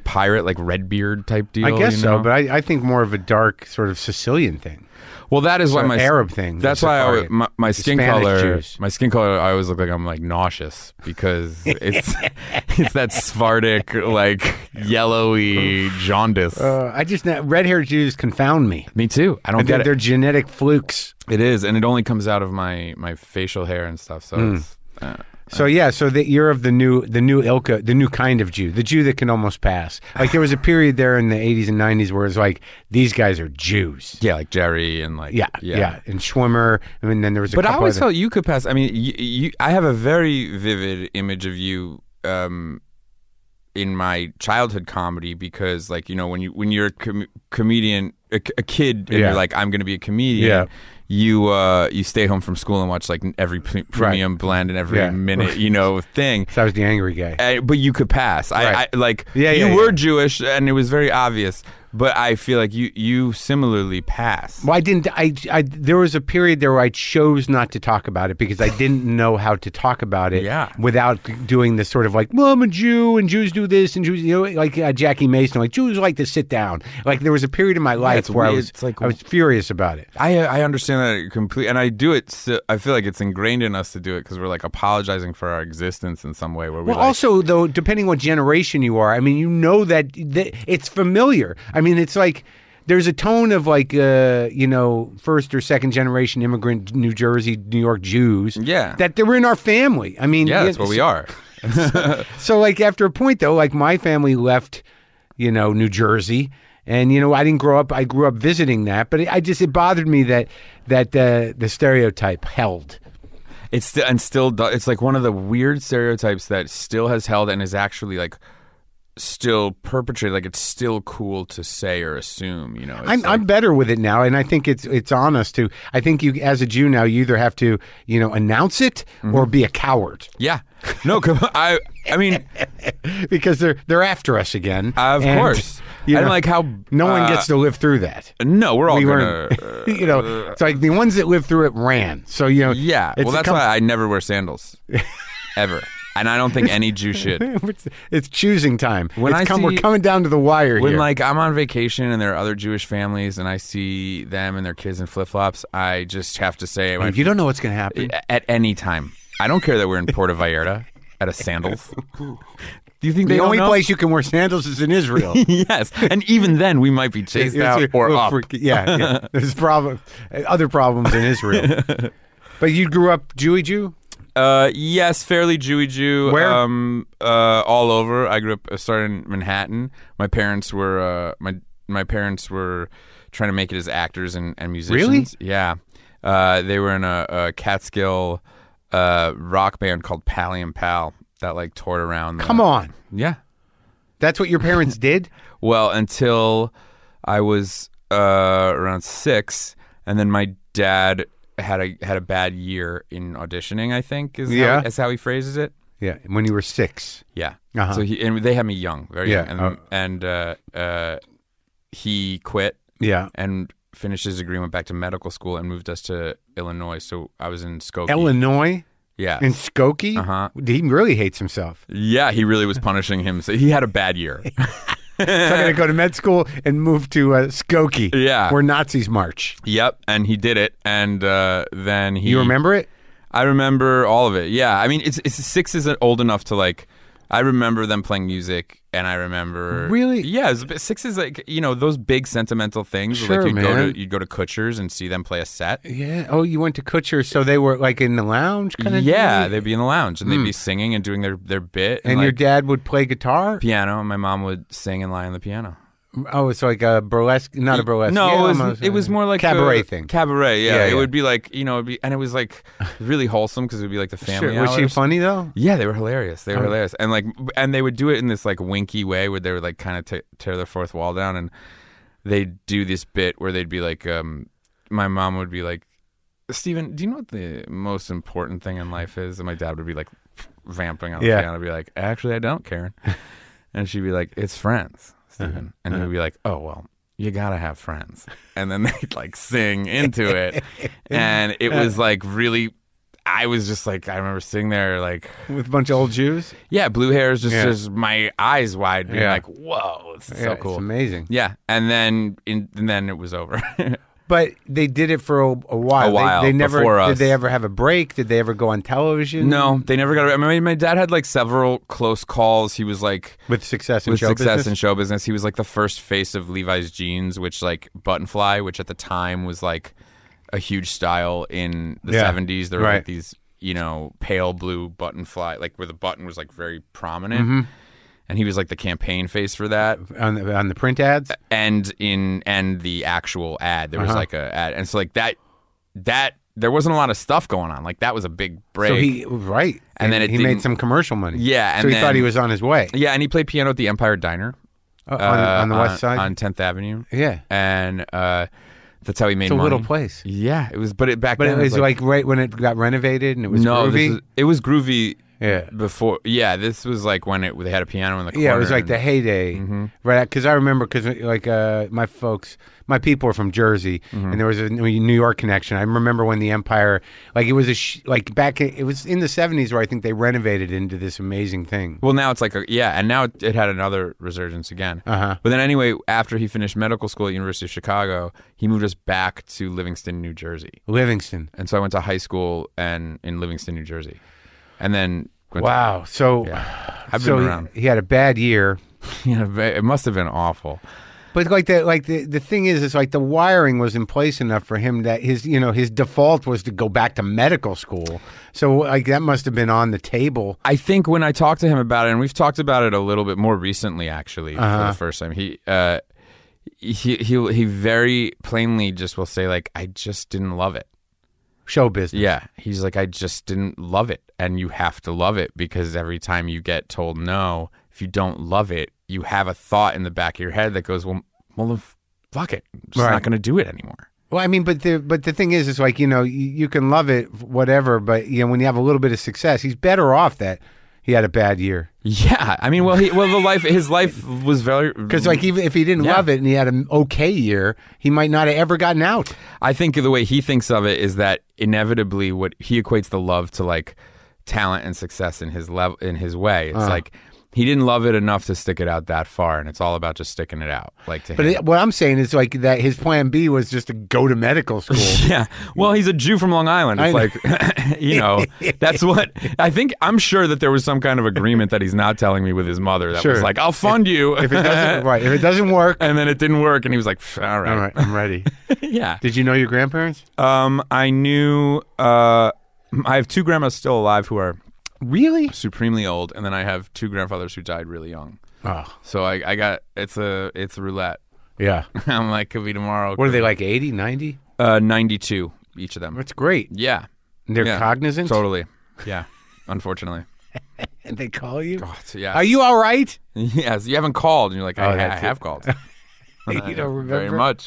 pirate, like Redbeard type deal. I guess you so, know? but I, I think more of a dark sort of Sicilian thing. Well, that is why Sort of my Arab thing. That's the why I, safari. always- my, my skin Spanish color. Jews. My skin color. I always look like I'm like nauseous because it's it's that Sephardic like yellowy jaundice. Uh, I just red haired Jews confound me. Me too. I don't They're, get they're it. genetic flukes. It is, and it only comes out of my my facial hair and stuff. So Hmm. it's, uh, So yeah, so that you're of the new, the new ilka, the new kind of Jew, the Jew that can almost pass. Like there was a period there in the eighties and nineties where it's like these guys are Jews. yeah, like Jerry and like Yeah, yeah, and Schwimmer, and then there was a But I couple always other- felt you could pass. I mean, you, you, I have a very vivid image of you um, in my childhood comedy because, like, you know, when you when you're a com- comedian, a, a kid, and Yeah. you're like, I'm going to be a comedian. Yeah. You uh, you stay home from school and watch like every pre- premium blend and every Yeah. minute, you know, thing. So I was the angry guy. Uh, but you could pass. I, Right. I like Yeah, you yeah, were yeah. Jewish, and it was very obvious. But I feel like you you similarly pass. Well, I didn't. I, I there was a period there where I chose not to talk about it because I didn't know how to talk about it. Yeah. Without doing this sort of like, well, I'm a Jew and Jews do this and Jews, you know, like uh, Jackie Mason, like Jews like to sit down. Like there was a period in my life it's where I weird. was, It's like- I was furious about it. I I understand that completely, and I do it. So, I feel like it's ingrained in us to do it because we're like apologizing for our existence in some way. Where we Well, like, also though, depending what generation you are, I mean, you know that, that it's familiar. I mean, it's like. There's a tone of like, uh, you know, first or second generation immigrant New Jersey, New York Jews. Yeah. That they're in our family. I mean, yeah, that's what we are. So, like, after a point, though, like, my family left, you know, New Jersey. And, you know, I didn't grow up, I grew up visiting that. But it, I just, it bothered me that, that uh, the stereotype held. It's still and still do- it's like one of the weird stereotypes that still has held and is actually like still perpetrated. Like it's still cool to say or assume. You know, It's I'm, like- I'm better with it now, and I think it's it's on us to. I think you, as a Jew now, you either have to, you know, announce it or be a coward yeah. No, 'cause I I mean, because they're they're after us again. of And, course. you and know, like how no one uh, gets to live through that. No, we're all We gonna. weren't, you know, it's like the ones that lived through it ran. So you know, Yeah, it's well, a that's com- why I never wear sandals, ever, and I don't think any Jew should. it's, it's choosing time. When It's I come, we're see- coming down to the wire When here. like I'm on vacation and there are other Jewish families and I see them and their kids in flip flops, I just have to say, if you don't know what's going to happen, at any time, I don't care that we're in Puerto Vallarta at a sandals. Do you think the they only don't know? place you can wear sandals is in Israel. Yes, and even then we might be chased It's- out it's- or well, up. for- yeah, yeah. There's problem, other problems in Israel. But you grew up Jewy Jew? Uh, yes, fairly Jewy Jew. Where? Um, uh, all over. I grew up. I started in Manhattan. My parents were uh, my my parents were trying to make it as actors and, and musicians. Really? Yeah. Uh, they were in a, a Catskill uh, rock band called Pally and Pal that like toured around. The, Come on. Yeah. That's what your parents did? Well, until I was uh, around six, and then my dad had a had a bad year in auditioning. I think is Yeah. how, is how he phrases it. Yeah, when you were six. Yeah. Uh-huh. So he and they had me young, very Yeah. young, and Oh. and uh, uh, he quit Yeah. and finished his degree, went back to medical school, and moved us to Illinois. So I was in Skokie. Illinois? Yeah. In Skokie? Uh-huh. He really hates himself. Yeah, he really was punishing him. So he had a bad year. So I'm going to go to med school and move to uh, Skokie, Yeah. where Nazis march. Yep, and he did it, and uh, then he. You remember it? I remember all of it. Yeah, I mean, it's it's six isn't old enough to like. I remember them playing music, and I remember Really? yeah. It was a bit, six is like you know those big sentimental things. where, Sure, like you'd go man. to you'd go to Kutcher's and see them play a set. Yeah. Oh, you went to Kutcher, so they were like in the lounge kind of Yeah, thing? they'd be in the lounge and they'd be singing and doing their their bit. And like, your dad would play guitar? piano, and my mom would sing and lie on the piano. Oh, it's like a burlesque, not a burlesque. No, yeah, it was almost, it was uh, more like cabaret a, thing. Cabaret, yeah. Yeah, It yeah. would be like you know, it'd be, and it was like really wholesome because it would be like the family. Sure. Was she hours. funny though? Yeah, they were hilarious. They were Oh. hilarious, and like, and they would do it in this like winky way where they would like kind of t- tear their fourth wall down, and they'd do this bit where they'd be like, um, my mom would be like, Steven, do you know what the most important thing in life is? And my dad would be like vamping on the Yeah. piano, I'd be like, actually, I don't, Karen, and she'd be like, it's friends, Steven, and he would be like, oh well. You gotta have friends, and then they'd like sing into it, and it was like really. I was just like, I remember sitting there like, With a bunch of old Jews? yeah, blue hairs, just, Yeah. just my eyes wide, being Yeah. like, whoa, this is Yeah, so cool. It's amazing. Yeah, and then in, and then it was over. But they did it for a, a while. A while, They, they never before did. us. They ever have a break? Did they ever go on television? No, they never got. I mean, my dad had like several close calls. He was like With success in with show success business? in show business. He was like the first face of Levi's jeans, which like button fly, which at the time was like a huge style in the Yeah, seventies. There were right. like these, you know, pale blue button fly, like where the button was like very prominent. Mm-hmm. And he was like the campaign face for that. on the, on the print ads? And in and the actual ad, there was Uh-huh. like a ad, and so like that that there wasn't a lot of stuff going on. Like that was a big break. So he right, And then it he made didn't- some commercial money. Yeah, and so he then- thought he was on his way Yeah, and he played piano at the Empire Diner Uh, on, uh, on the west side. on tenth Avenue. yeah, And uh, that's how he made it's a money. little place. Yeah, it was, but it back But then it was like, right when it got renovated and it was no, groovy. this was, it was groovy. Yeah. Before, yeah, this was like when it they had a piano in the corner. Yeah, it was like and- the heyday, Mm-hmm. right? Because I remember, because like uh, my folks, my people are from Jersey, Mm-hmm. and there was a New York connection. I remember when the Empire, like it was a sh- like back, it was in the seventies where I think they renovated it into this amazing thing. Well, now it's like a, yeah, and now it, it had another resurgence again. Uh-huh. But then anyway, after he finished medical school at University of Chicago, he moved us back to Livingston, New Jersey, Livingston. and so I went to high school and in Livingston, New Jersey, and then went Wow. So, To, yeah, I've so been he- around. He, had a bad year. Yeah, it must have been awful. But like the like the, the thing is, it's like the wiring was in place enough for him that his you know his default was to go back to medical school. So like that must have been on the table. I think when I talked to him about it, and we've talked about it a little bit more recently, actually, for Uh-huh. the first time, he uh, he he he very plainly just will say like, I just didn't love it. Show business. Yeah, he's like, I just didn't love it, and you have to love it because every time you get told no, if you don't love it, you have a thought in the back of your head that goes, well, well, f- fuck it, I'm just Right. not going to do it anymore. Well, I mean, but the but the thing is, it's like you know you, you can love it, whatever. But you know when you have a little bit of success, he's better off that he had a bad year. Yeah, I mean, well, he well the life his life was very Because like even if he didn't Yeah. love it and he had an okay year, he might not have ever gotten out. I think the way he thinks of it is that inevitably what he equates the love to like talent and success in his level in his way. It's Uh. like he didn't love it enough to stick it out that far, and it's all about just sticking it out. Like to But him. it, what I'm saying is like that his plan B was just to go to medical school. Yeah, well, he's a Jew from Long Island. It's I know. like, you know, that's what I think. I'm sure that there was some kind of agreement that he's not telling me with his mother. That Sure. was like, I'll fund you If it doesn't right, if it doesn't work, and then it didn't work, and he was like, all right, all right, I'm ready. yeah. Did you know your grandparents? Um, I knew. Uh, I have two grandmas still alive who are Really? supremely old, and then I have two grandfathers who died really young. Oh, So I, I got it's a it's a roulette. yeah. I'm like, could be tomorrow. What are they like? eighty, ninety? Uh, ninety-two each of them. That's great. Yeah, And they're yeah. cognizant. Totally. Yeah. Unfortunately. And they call you. Oh, so yes. Are you all right? Yes. You haven't called, and you're like, I, Oh, I that's have it. called. You don't Very remember? much.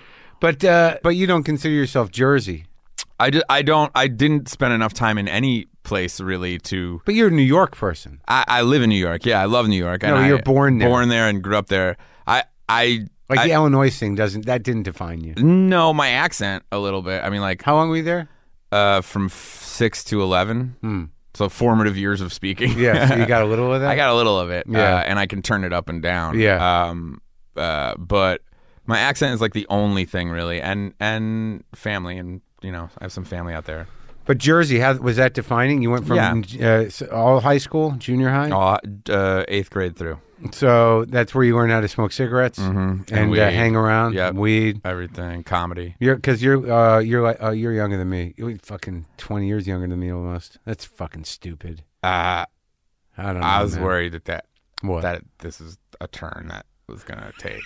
But uh, but you don't consider yourself Jersey. I, just, I don't. I didn't spend enough time in any place really to. But you're a New York person. I, I live in New York. Yeah, I love New York. No, and you're I, born there. Born there and grew up there. I I Like I, the Illinois thing doesn't that didn't define you. no, my accent a little bit. I mean, like How long were you there? uh, from f- six to eleven. Hmm. So formative years of speaking. Yeah, so you got a little of that. I got a little of it. Yeah. uh, and I can turn it up and down. Yeah. Um. Uh. But my accent is like the only thing really, and and family, and you know, I have some family out there. But Jersey, how was that defining? You went from uh, s- all high school, junior high. Uh, uh, eighth grade through. So that's where you learned how to smoke cigarettes Mhm. And and, weed. uh, hang around, Yep. weed. Everything, comedy. You're because you're uh, you're like uh, you're younger than me. You're fucking twenty years younger than me almost. That's fucking stupid. Uh, I don't know. I was man. worried that that What? that this is a turn that was gonna take.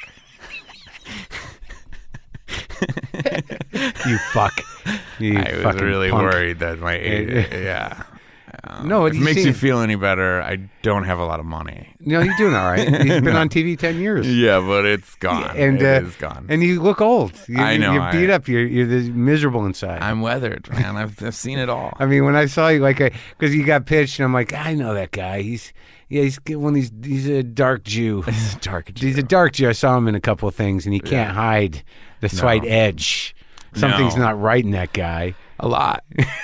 You fuck. You I was fucking really punk. worried that my age, yeah. Um, No, if it it makes seem- you feel any better, I don't have a lot of money. No, you're doing all right. You've been on T V ten years. Yeah, but it's gone. And It uh, is gone. and you look old. You, I know, You're beat I- up. You're you're this miserable inside. I'm weathered, man. I've, I've seen it all. I mean, when I saw you, like, because you got pitched, and I'm like, I know that guy. He's yeah, he's one of these. He's a dark Jew. It's dark. He's a dark Jew. I saw him in a couple of things, and he can't hide the slight edge. Something's No. not right in that guy. a lot.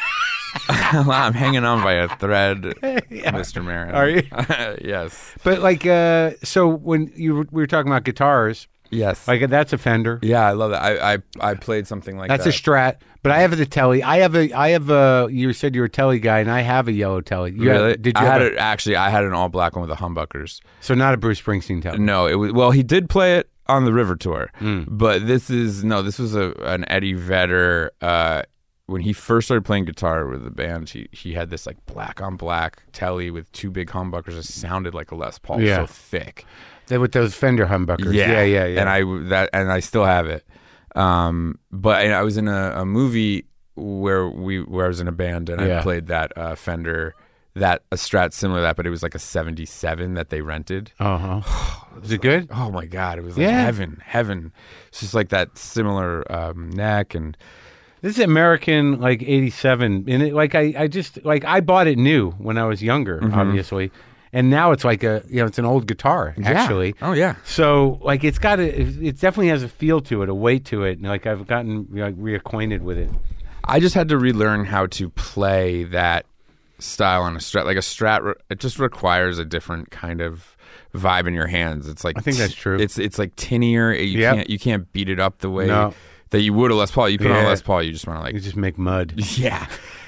I'm hanging on by a thread, Mister Marin. Are you? Yes. But like, uh, so when you were, we were talking about guitars, Yes. like that's a Fender. Yeah, I love that. I I, I played something like That's that. a Strat, but I have the Telly. I have a, I have a. You said you were a Telly guy, and I have a yellow Telly. You Really? Have, did you I have had a, it actually. I had an all black one with the humbuckers. So not a Bruce Springsteen Telly. No, it was well. He did play it on the River Tour, Mm. but this is no. This was a an Eddie Vedder. Uh, when he first started playing guitar with the band, he he had this like black on black Telly with two big humbuckers. It sounded like a Les Paul, Yeah. so thick. They, with those Fender humbuckers. Yeah, yeah, yeah. And I that and I still have it. Um, but I, I was in a, a movie where we where I was in a band and Yeah. I played that uh, Fender, that a Strat similar to that, but it was like a seventy-seven that they rented. Uh huh. Is it good? Oh my god, it was like Yeah. heaven, heaven. It's just like that similar um, neck and This is American, like eighty-seven, and it, like I, I just like I bought it new when I was younger, Mm-hmm. obviously, and now it's like a, you know, it's an old guitar actually. Yeah. Oh yeah. So like it's got a, it it definitely has a feel to it, a weight to it, and like I've gotten like reacquainted with it. I just had to relearn how to play that style on a Strat. Like a Strat, re- it just requires a different kind of vibe in your hands. It's like I think that's true. It's it's like tinnier. You Yep. can't you can't beat it up the way No. that you would a Les Paul. You put on a Yeah. Les Paul, you just want to like You just make mud. yeah,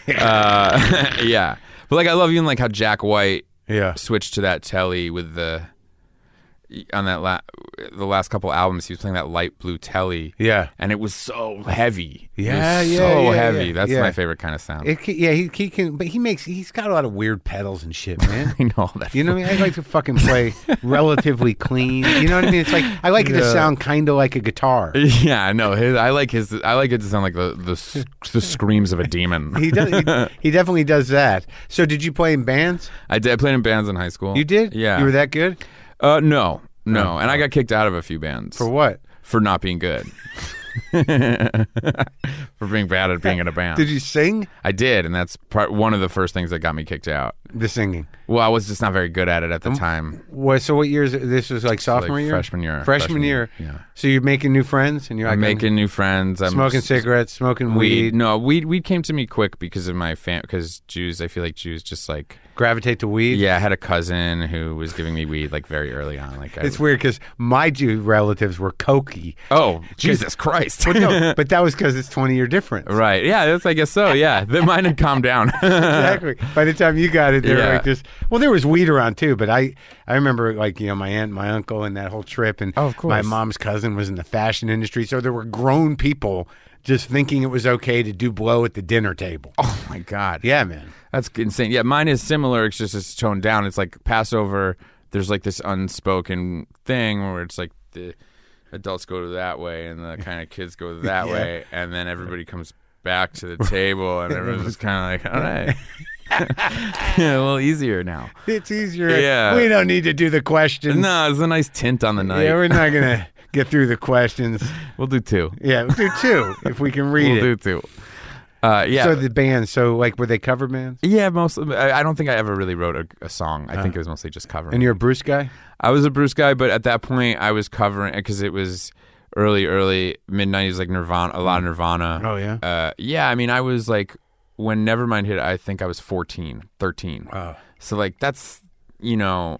uh, yeah. But like I love even like how Jack White Yeah. switched to that Telly with the on that la- the last couple albums. He was playing that light blue Telly. Yeah. And it was so heavy. Yeah, it was yeah, so yeah, heavy. yeah. That's Yeah. my favorite kind of sound. It, can- yeah, he, he can, but he makes, he's got a lot of weird pedals and shit, man. I know that. You know what I mean? I like to fucking play relatively clean. You know what I mean? It's like, I like it to Yeah. sound kind of like a guitar. Yeah, no, his, I like his. I like it to sound like the the, s- the screams of a demon. He does. He, he definitely does that. So, did you play in bands? I did. I played in bands in high school. You did? Yeah. You were that good? Uh, no, no, Oh. and I got kicked out of a few bands For what? for not being good. For being bad at being in a band. Did you sing? I did, and that's part one of the first things that got me kicked out. The singing. Well, I was just not very good at it at the time. What? So, what year is it? This was like sophomore Like year, freshman year. Freshman, Freshman year. year, yeah. So you're making new friends, and you're like I'm making new friends. I'm smoking s- cigarettes, smoking weed. weed. No, weed. Weed came to me quick because of my fam. Because Jews, I feel like Jews just like. Gravitate to weed. Yeah, I had a cousin who was giving me weed like very early on. Like, I, It's weird because my Jew relatives were cokey. oh Jesus Christ! But no, but that was because it's twenty year difference. Right? Yeah, that's, I guess so. Yeah, the mine had calmed down. Exactly. By the time you got it, they were Yeah. like just. Well, there was weed around too, but I, I remember like you know my aunt, and my uncle, and that whole trip, and Oh, of course. my mom's cousin was in the fashion industry, so there were grown people just thinking it was okay to do blow at the dinner table. Oh my God! Yeah, man. That's insane. Yeah, mine is similar. It's just it's toned down. It's like Passover. There's like this unspoken thing where it's like the adults go that way and the kind of kids go that Yeah. way, and then everybody comes back to the table and everyone's just kind of like, all right, yeah, a little easier now. It's easier. Yeah. We don't need to do the questions. No, it's a nice tint on the night. Yeah, we're not gonna get through the questions. We'll do two. Yeah, we'll do two if we can read We'll it. do two. Uh, yeah. So the bands, so like were they cover bands? yeah, mostly. I, I don't think I ever really wrote a, a song. I think it was mostly just covering. And you're a Bruce guy? I was a Bruce guy, but at that point I was covering because it was early, early mid nineties, like Nirvana, a lot of Nirvana. Oh, yeah? uh, yeah. I mean, I was like when Nevermind hit, I think I was fourteen, thirteen. Oh. So like that's you know,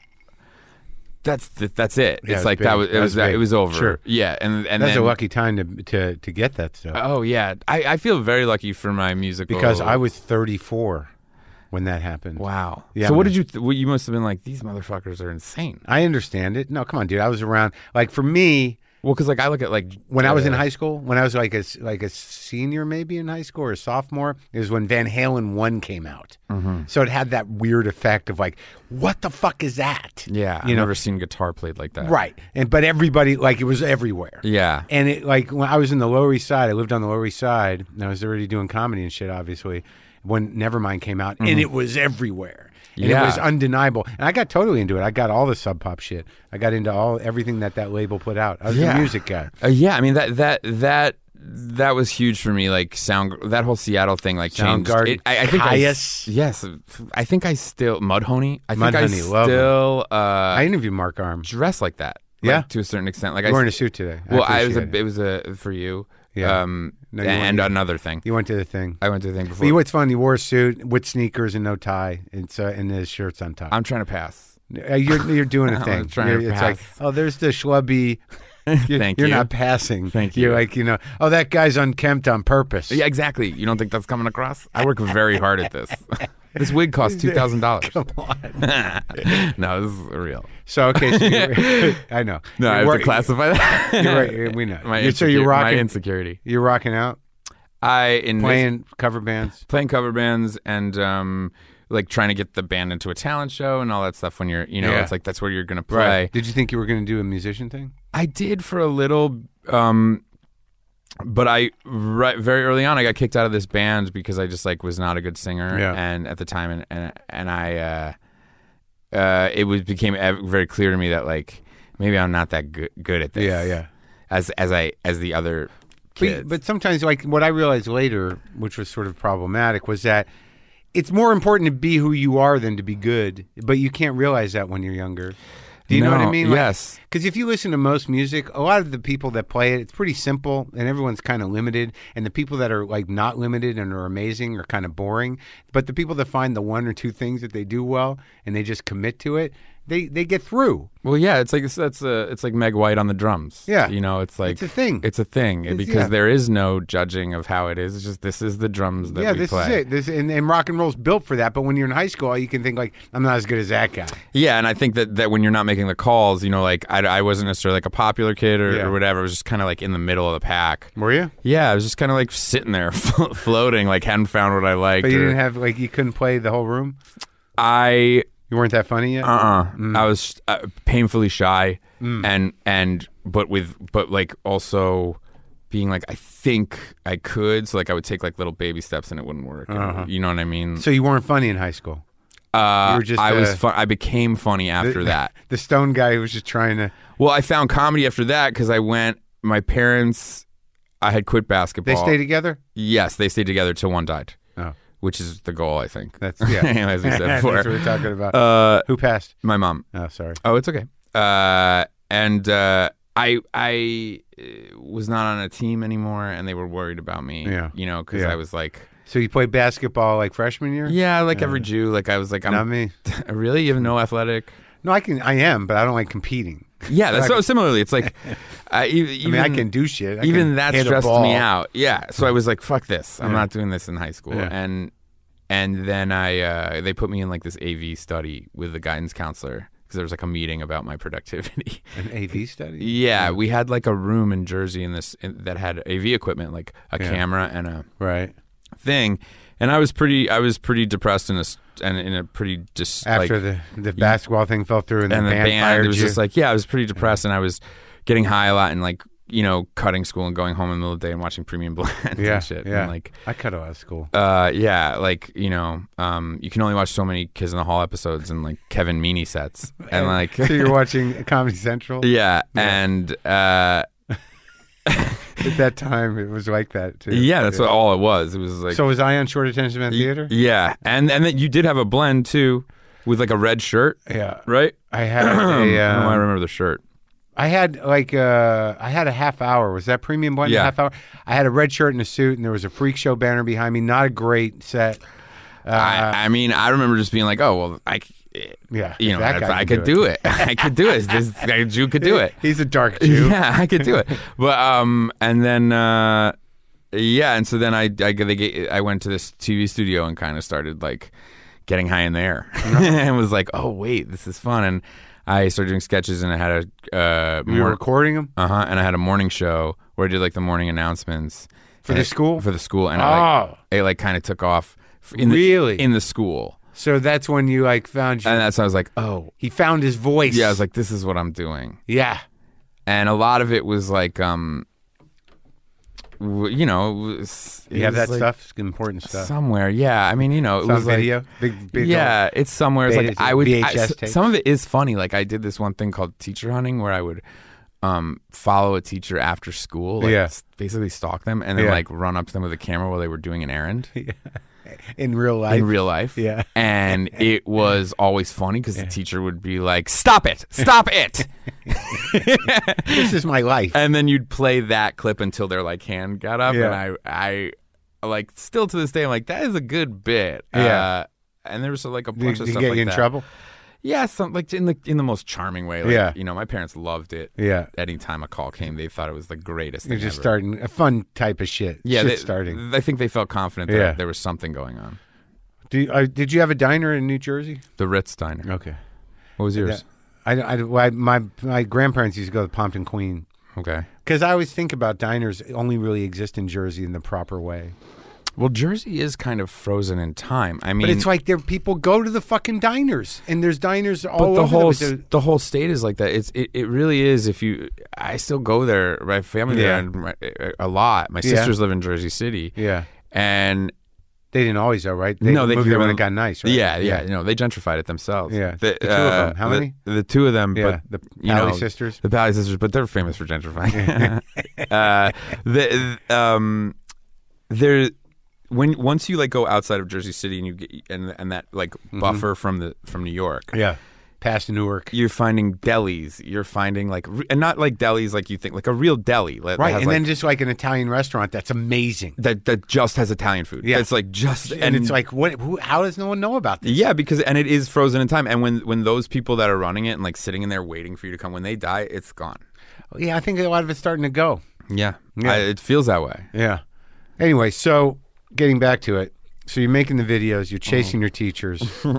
that's that's it. Yeah, it it's was like big. that was it That was was that, big. it was over. Sure. Yeah, and and That's then a lucky time to to to get that stuff. oh yeah, I, I feel very lucky for my musical Because I was thirty-four when that happened. wow. Yeah, so what man. did you? Th- well, you must have been like these motherfuckers are insane. I understand it. No, come on, dude. I was around. Like for me, Well, because like I look at like when I was in uh, high school, when I was like a s- like a senior maybe in high school or a sophomore, it was when Van Halen one came out. Mm-hmm. So it had that weird effect of like, what the fuck is that? Yeah, I've you know, never seen guitar played like that. right? And but everybody like it was everywhere. Yeah. And it like when I was in the Lower East Side, I lived on the Lower East Side, and I was already doing comedy and shit, obviously, when Nevermind came out, and it was everywhere. And Yeah. it was undeniable. And I got totally into it. I got all the Sub Pop shit. I got into all everything that that label put out. I was Yeah. a music guy. Uh, yeah, I mean that that that that was huge for me. Like sound, that whole Seattle thing, like changed. Soundgarden, It, I, I think I, Caius. yes, I think I still Mudhoney. I think I Mudhoney, love 'em. still uh, I interviewed Mark Arm. dress like that. Yeah? like, to a certain extent. Like You're I wearing a suit today. I well, I was a appreciate it was a for you. Yeah. Um, No, you and went- another thing. You went to the thing. I went to the thing But before. you, what's fun? You wore a suit with sneakers and no tie, and so and his shirt's on top. I'm trying to pass. Uh, You're you're doing a I'm thing. trying You're- to it's like, pass. oh, there's the schlubby. You're, Thank you're you. not passing. Thank You're you. like, you know, oh, that guy's unkempt on purpose. Yeah, exactly. You don't think that's coming across? I work very hard at this. This wig costs two thousand dollars. Come on. No, this is real. So okay, so you're, I know. No, I You're have wor- to classify that. You're right. We know. My You're- so you're insecure- my rocking. insecurity. You're rocking out, I in playing cover bands. playing cover bands and um like trying to get the band into a talent show and all that stuff. When you're, you know, Yeah. it's like that's where you're gonna play. Did you think you were going to do a musician thing? I did for a little, um, but I right very early on I got kicked out of this band because I just like was not a good singer. Yeah. And at the time, and and, and I, uh, uh, it was became ev- very clear to me that like maybe I'm not that good good at this. Yeah, yeah. As as I as the other kids. But, but sometimes, like what I realized later, which was sort of problematic, was that it's more important to be who you are than to be good. But you can't realize that when you're younger. Do you know what I No, mean? yes. Because if you listen to most music, a lot of the people that play it, it's pretty simple, and everyone's kind of limited. And the people that are like not limited and are amazing are kind of boring. But the people that find the one or two things that they do well and they just commit to it, they they get through. Well, yeah, it's like that's a it's like Meg White on the drums. Yeah. you know, it's like It's a thing. It's a thing It's- because yeah. there is no judging of how it is. It's just this is the drums that yeah, we this play. is it. This and, and rock and roll's built for that. But when you're in high school, you can think like, I'm not as good as that guy. Yeah, and I think that, that when you're not making the calls, you know, like I, I wasn't necessarily like a popular kid or, Yeah. or whatever. I was just kind of like in the middle of the pack. Were you? Yeah, I was just kind of like sitting there floating, like hadn't found what I liked. But you or- didn't have like you couldn't play the whole room. I You weren't that funny yet. uh-uh. Mm. I was uh, painfully shy, and and but with but like also being like I think I could, so like I would take like little baby steps and it wouldn't work. Uh-huh. You know what I mean? So you weren't funny in high school. uh, you were just, I was uh, fun. I became funny after that. The stone guy who was just trying to. Well, I found comedy after that because I went. My parents, I had quit basketball. They stay together. Yes, they stayed together till one died, Oh, which is the goal, I think. that's yeah. As we said That's before. what we're talking about. Uh, Who passed? my mom. Oh, sorry. Oh, it's okay. Uh, and uh, I I uh, was not on a team anymore, and they were worried about me. Yeah. You know, because Yeah. I was like, So you played basketball like freshman year? yeah, like every Jew. Like I was like, Not I'm me. really you have no athletic. No, I can. I am, but I don't like competing. Yeah, that's so similarly. It's like, I, e- I even, mean, I can do shit. I even can that hit a stressed ball. me out. Yeah, so I was like, "Fuck this! I'm Yeah. not doing this in high school." Yeah. And and then I uh, they put me in like this A V study with the guidance counselor because there was like a meeting about my productivity. An A V study. Yeah, we had like a room in Jersey in this in, that had A V equipment, like a Yeah. camera and a Right. thing. And I was pretty, I was pretty depressed in a s- and in a pretty just After like, the the basketball thing fell through and, and the the band, band. fired It was you. just like, yeah, I was pretty depressed, and I was getting high a lot, and like you know, cutting school and going home in the middle of the day and watching Premium Blend yeah, and shit. yeah. And like, I cut out of school. uh, yeah, like you know, um, you can only watch so many Kids in the Hall episodes and like Kevin Meaney sets, and like, So you're watching Comedy Central. yeah, and. uh At that time, it was like that too. Yeah, that's what all it was. It was like So was I on Short Attention Span Theater? yeah, and and then you did have a blend too, with like a red shirt, Yeah. right? I had a. I don't know why I Um, remember the shirt. I had like uh, I had a half hour. Was that Premium Blend? Yeah. A half hour. I had a red shirt and a suit, and there was a Freak Show banner behind me. Not a great set. Uh, I, I mean, I remember just being like, oh well, I, yeah, you know, that if guy I can could do do it. I could do it. This guy Jew could do it. He's a dark Jew. Yeah, I could do it. But um, and then uh, yeah, and so then I I they get, I went to this T V studio and kind of started like getting high in there, and was like, oh wait, this is fun, and I started doing sketches, and I had a uh, You were recording them uh huh, and I had a morning show where I did like the morning announcements for And the it- school. for the school, and I, like, Oh. it like kind of took off in the, Really? in the school, So that's when you like found you. and that's when I was like, oh he found his voice. yeah, I was like, this is what I'm doing. yeah. And a lot of it was like, um, w- you know, it was, it You have was that like stuff. It's important stuff. somewhere. Yeah, I mean, you know, it Some was like, video. big, big. yeah, it's somewhere. It's Beta- like I would. V I- H S s- tapes. some of it is funny. Like I did this one thing called teacher hunting, where I would, um, follow a teacher after school, like, Yeah. s- basically stalk them, and then Yeah. like run up to them with a camera while they were doing an errend In real life. in real life. Yeah. And it was always funny because the teacher would be like, "Stop it! Stop it!" This is my life. And then you'd play that clip until their like hand got up, Yeah. and I, I, like still to this day, I'm like, that is a good bit. Yeah. Uh, and there was like a Did, bunch did of you stuff get like you in that. trouble? Yeah, some like in the in the most charming way. Like, Yeah. you know, my parents loved it. Yeah. Anytime a call came, they thought it was the greatest You're thing just ever. starting a fun type of shit. Yeah, Shit they, starting. I think they felt confident that Yeah. there was something going on. Do you, uh, did you have a diner in New Jersey? The Ritz Diner. Okay. What was yours? I, I, well, I- my my grandparents used to go to Pompton Queen Okay. because I always think about diners only really exist in Jersey in the proper way. Well, Jersey is kind of frozen in time. I mean, But it's like there people go to the fucking diners, and there's diners all but the over whole the, s- the whole state is like that. It's it, it really is. If you, I still go there. My family Yeah. there and my, a lot. My Yeah. sisters live in Jersey City. Yeah, And they didn't always though, right? They no, they moved there when grew- it got nice, right? Yeah, yeah, No, they gentrified it themselves. Yeah. the, The two of them. How the- many? The, two of them. Yeah, but the you Pally know, sisters. The Pally sisters, but they're famous for gentrifying. uh, the um, there when once you like go outside of Jersey City and you get and and that like Mm-hmm. buffer from the from New York. Yeah, past Newark. You're finding delis. You're finding like, re- and not like delis like you think, like a real deli, that Right, has, and like, then just like an Italian restaurant that's amazing. that that just has Italian food. Yeah. It's like just And, it's like, what? Who, how does no one know about this? yeah, because and it is frozen in time. And when when those people that are running it and like sitting in there waiting for you to come, when they die, it's gone. Yeah, I think a lot of it's starting to go. Yeah, Yeah. I, it feels that way. Yeah. Anyway, so getting back to it, so you're making the videos, you're chasing your teachers,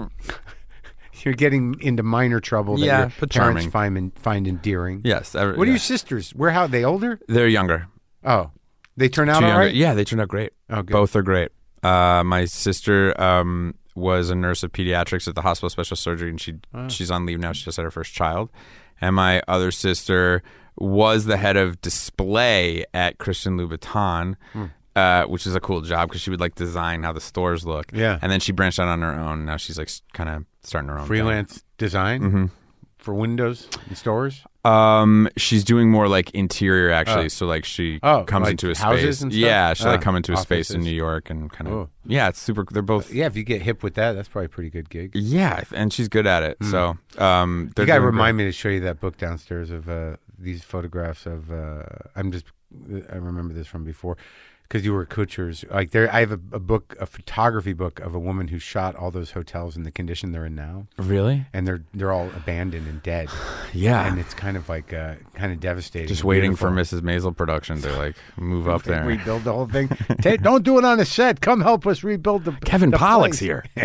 you're getting into minor trouble that Yeah, your but parents charming. find find endearing. Yes. every- What are yeah. your sisters? Where? How? They older? They're younger. Oh, they turn out Two all younger. right. Yeah, they turned out great. Oh, good. Both are great. Uh, my sister um, was a nurse of pediatrics at the hospital of special surgery, and she Oh. she's on leave now. She just had her first child. And my other sister was the head of display at Christian Louboutin, Hmm. uh, which is a cool job because she would like design how the stores look. Yeah. And then she branched out on her own. Now she's like kind of starting her own thing. Freelance design Mm-hmm. for windows and stores. Um, she's doing more like interior actually. Oh. so like she Oh, comes like into a houses space. and stuff? Yeah, she'll like Ah, come into a space in offices. New York and kind of. Oh. Yeah, it's super. They're both. Yeah, if you get hip with that, that's probably a pretty good gig. Yeah, and she's good at it. So, um, You got to remind me to show you that book downstairs of uh, these photographs of. Uh, I'm just. I remember this from before, because you were Kutcher's. Like there, I have a, a book, a photography book of a woman who shot all those hotels in the condition they're in now, Really? and they're they're all abandoned and dead. Yeah. And it's kind of like uh, kind of devastating. Just and waiting for beautiful. Missus Maisel production to like move up there. Rebuild the whole thing. Take, don't do it on a set. Come help us rebuild the. Kevin the Pollak's place. here.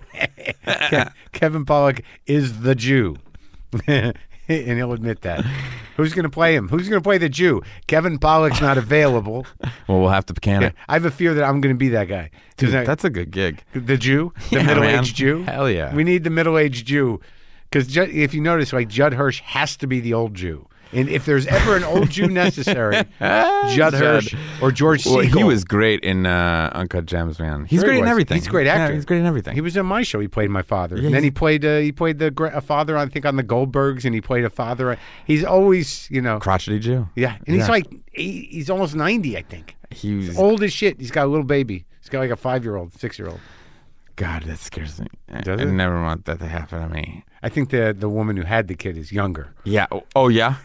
Ke- Kevin Pollak is the Jew. And he'll admit that. Who's going to play him? Who's going to play the Jew? Kevin Pollak's not available. Well, we'll have to can it. I have a fear that I'm going to be that guy. 'Cause Dude, I- that's a good gig. the Jew, the Yeah, middle-aged man. Jew. Hell yeah. We need the middle-aged Jew. Because if you notice, like Judd Hirsch has to be the old Jew. And if there's ever an old Jew necessary, Judd Hirsch or George Well, Siegel. he was great in uh, Uncut Gems, man. He's Sure he great in was. everything. He's a great Yeah, actor. he's great in everything. He was in my show. He played my father, Yeah, and then he he's- played uh, he played the gra- a father, I think, on the Goldbergs, and he played a father. He's always, you know, crotchety Jew. yeah, and he's Yeah. like he, he's almost ninety, I think. He was. Old as shit. He's got a little baby. He's got like a five year old, six year old. God, that scares me. I- Does I it? never want that to happen to me. I think the the woman who had the kid is younger, Yeah. Oh, oh yeah.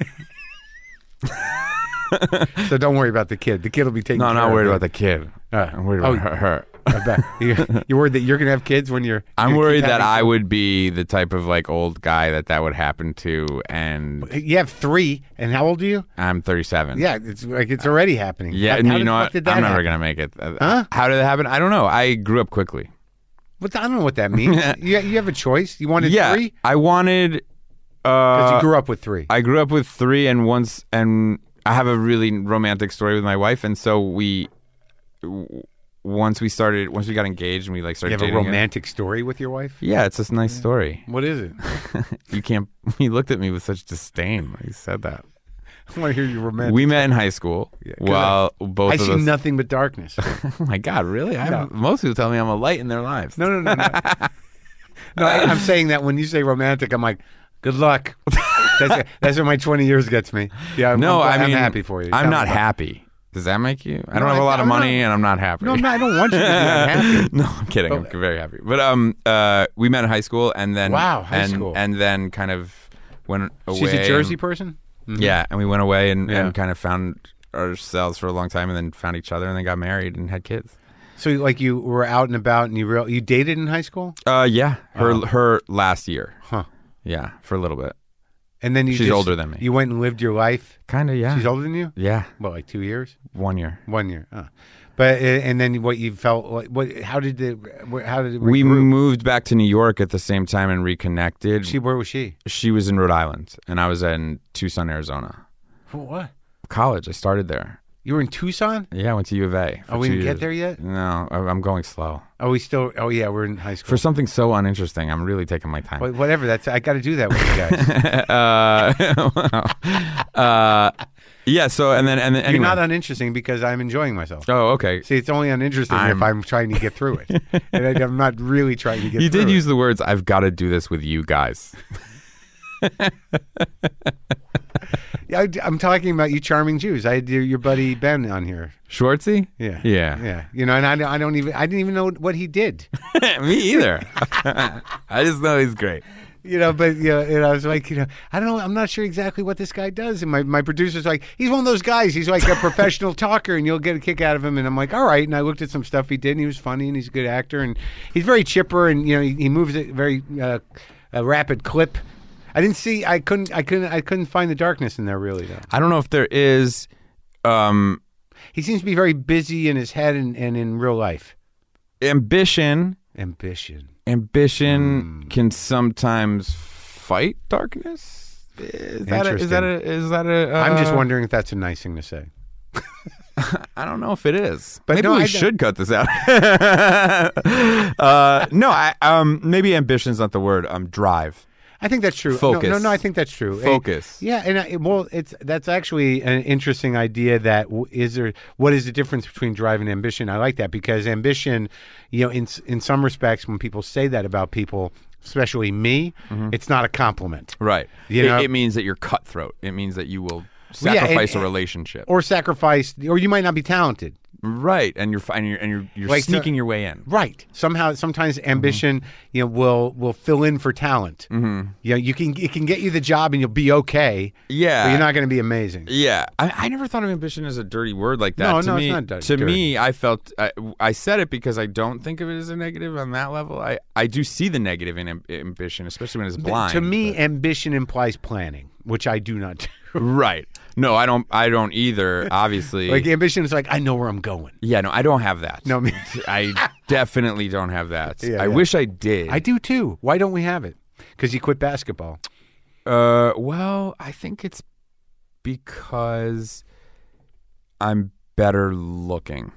so don't worry about the kid. The kid will be taken. No, I'm care not of. worried about the kid. Uh, I'm worried about oh, her. her. I bet. You- You're worried that you're gonna have kids when you're. I'm you keep worried that having I kids? would be the type of like old guy that that would happen to, and You have three, and how old are you? I'm thirty-seven. Yeah, it's like it's already happening. Yeah, How- and how you the know fuck what? did that I'm never happen? gonna make it. Uh, Huh? How did it happen? I don't know. I grew up quickly. But I don't know what that means. you, you have a choice. You wanted yeah, three I wanted. because Uh, you grew up with three. I grew up with three, and once, and I have a really romantic story with my wife, and so we, w- once we started, once we got engaged, and we like You started have a dating again- romantic story with your wife. Yeah, it's a nice story. What is it? You can't. He looked at me with such disdain. He said that. I want to hear your romantic. We met in high school. 'cause While both I of see us. nothing but darkness. Oh my God, really? I No. Most people tell me I'm a light in their lives. No, no, no, no. no, I, I'm saying that when you say romantic, I'm like, good luck. that's that's what my twenty years gets me. Yeah, I'm, no, I'm, I mean, I'm happy for you. I'm Tell not me about- happy. Does that make you? I don't No, have a I- lot of I'm money, not- and I'm not happy. No, I'm not, I don't want you to be unhappy. No, I'm kidding. I'm very happy. But um, uh, we met in high school, and then Wow, high and, school. and then kind of went away. She's a Jersey and- person. Yeah, and we went away and, Yeah. and kind of found ourselves for a long time, and then found each other, and then got married and had kids. So, like, you were out and about, and you real you dated in high school, Uh, yeah, her Oh. her last year. huh? Yeah, for a little bit. And then you She's just- older than me. You went and lived your life. Kind of, yeah. She's older than you. Yeah, What, like two years? one year. One year. Oh. But uh, and then what you felt? Like, what? How did it? what- How did it? We regroup? moved back to New York at the same time and reconnected. She. Where was she? She was in Rhode Island, and I was in Tucson, Arizona. For what? College. I started there. You were in Tucson. Yeah, I went to U of A. for Oh, we two didn't years. get there yet. No, I- I'm going slow. Oh, we still. Oh, yeah, we're in high school. For something so uninteresting, I'm really taking my time. Wha- Whatever. That's. I got to do that with you guys. uh, uh, yeah. So and then and then anyway. You're not uninteresting because I'm enjoying myself. oh, okay. See, it's only uninteresting if I'm- I'm trying to get through it, and I, I'm not really trying to get. You through did it. use the words, "I've got to do this with you guys." Yeah, I, I'm talking about you charming Jews. I had your, your buddy Ben on here. Schwartzy? Yeah, Yeah. yeah. You know, and I, don't- I don't even. I didn't even know what he did. Me either. I just know he's great. You know, but you know, and I was like, you know, I don't know. I'm not sure exactly what this guy does. And my, my producer's like, he's one of those guys. He's like a professional talker, and you'll get a kick out of him. And I'm like, all right. And I looked at some stuff he did, and he was funny, and he's a good actor, and he's very chipper, and you know, he, he moves at a very uh, a rapid clip. I didn't see. I couldn't. I couldn't. I couldn't find the darkness in there really. Though I don't know if there is. Um, he seems to be very busy in his head and, and in real life. ambition. Ambition. Ambition Hmm. can sometimes fight darkness. Is that a, is that a is that a? Uh, I'm just wondering if that's a nice thing to say. I don't know if it is. But Maybe no, we I- should cut this out. uh, no, I um maybe ambition is not the word. Um, drive, I think that's true. Focus. No, no, no I think that's true. focus. Yeah, and I, well, it's that's actually an interesting idea. That w- is there. What is the difference between drive and ambition? I like that because ambition, you know, in in some respects, when people say that about people, especially me, it's not a compliment. Right. You it, know- it means that you're cutthroat. It means that you will Well, yeah, and- sacrifice a relationship. Or sacrifice, or you might not be talented. right, and you're fi- and you're and you're, you're Like, so- sneaking your way in. Right. Somehow, sometimes ambition, you know, will will fill in for talent. Mm-hmm. You know, you can it can get you the job, and you'll be okay. Yeah. But you're not going to be amazing. Yeah, I, I never thought of ambition as a dirty word like that. No, to no, it's me, not dirty- To dirty. me, I felt I, I said it because I don't think of it as a negative on that level. I, I do see the negative in am- ambition, especially when it's blind. to me, ambition implies planning, which I do not do. right? No, I don't. I don't either. Obviously, Like ambition is like I know where I'm going. yeah, no, I don't have that. No, me- I definitely don't have that. Yeah, I yeah. wish I did. I do too. Why don't we have it? Because you quit basketball. Uh, well, I think it's because I'm better looking.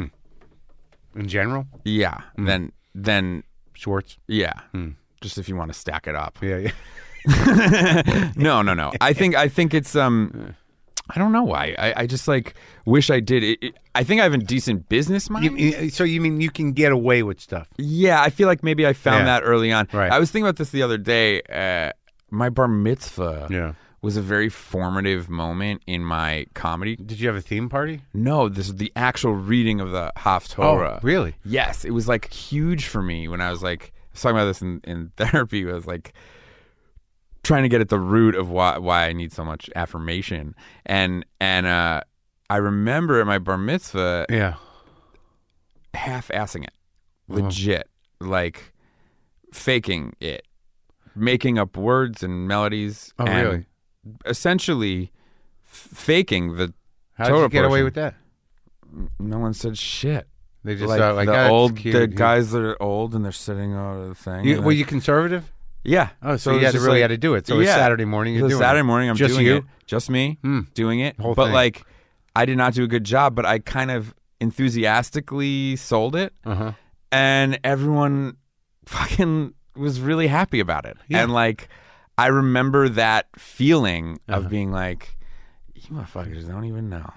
In general, Yeah, Hmm. than than Schwartz. yeah. Just if you want to stack it up. Yeah, yeah. no, no, no. I think I think it's um. I don't know why. I, I just like wish I did. It, it, I think I have a decent business mind. You- you- so you mean you can get away with stuff? Yeah, I feel like maybe I found Yeah. that early on. Right. I was thinking about this the other day. Uh, my bar mitzvah Yeah. was a very formative moment in my comedy. Did you have a theme party? No, this is the actual reading of the Haftorah. Oh, really? Yes, it was like huge for me when I was like, I was talking about this in, in therapy. I was like trying to get at the root of why why I need so much affirmation. And and uh, I remember at my bar mitzvah Yeah. half-assing it, legit, like faking it, making up words and melodies. Oh, and really? essentially f- faking the How did Torah you get away portion. with that? No one said shit. They just like, thought, like, the "Ah, it's old cute." the Yeah. guys that are old and they're sitting over the thing. You, and were they- you conservative? yeah. Oh, so, it you was had to just really like- had to do it. So it's yeah. Saturday morning. You're It was doing Saturday it. morning. I'm Just doing you? it. Just me Hmm. doing it. Whole but thing. like, I did not do a good job. But I kind of enthusiastically sold it, Uh huh. and everyone fucking was really happy about it. Yeah. And like, I remember that feeling Uh-huh. of being like, you motherfuckers don't even know.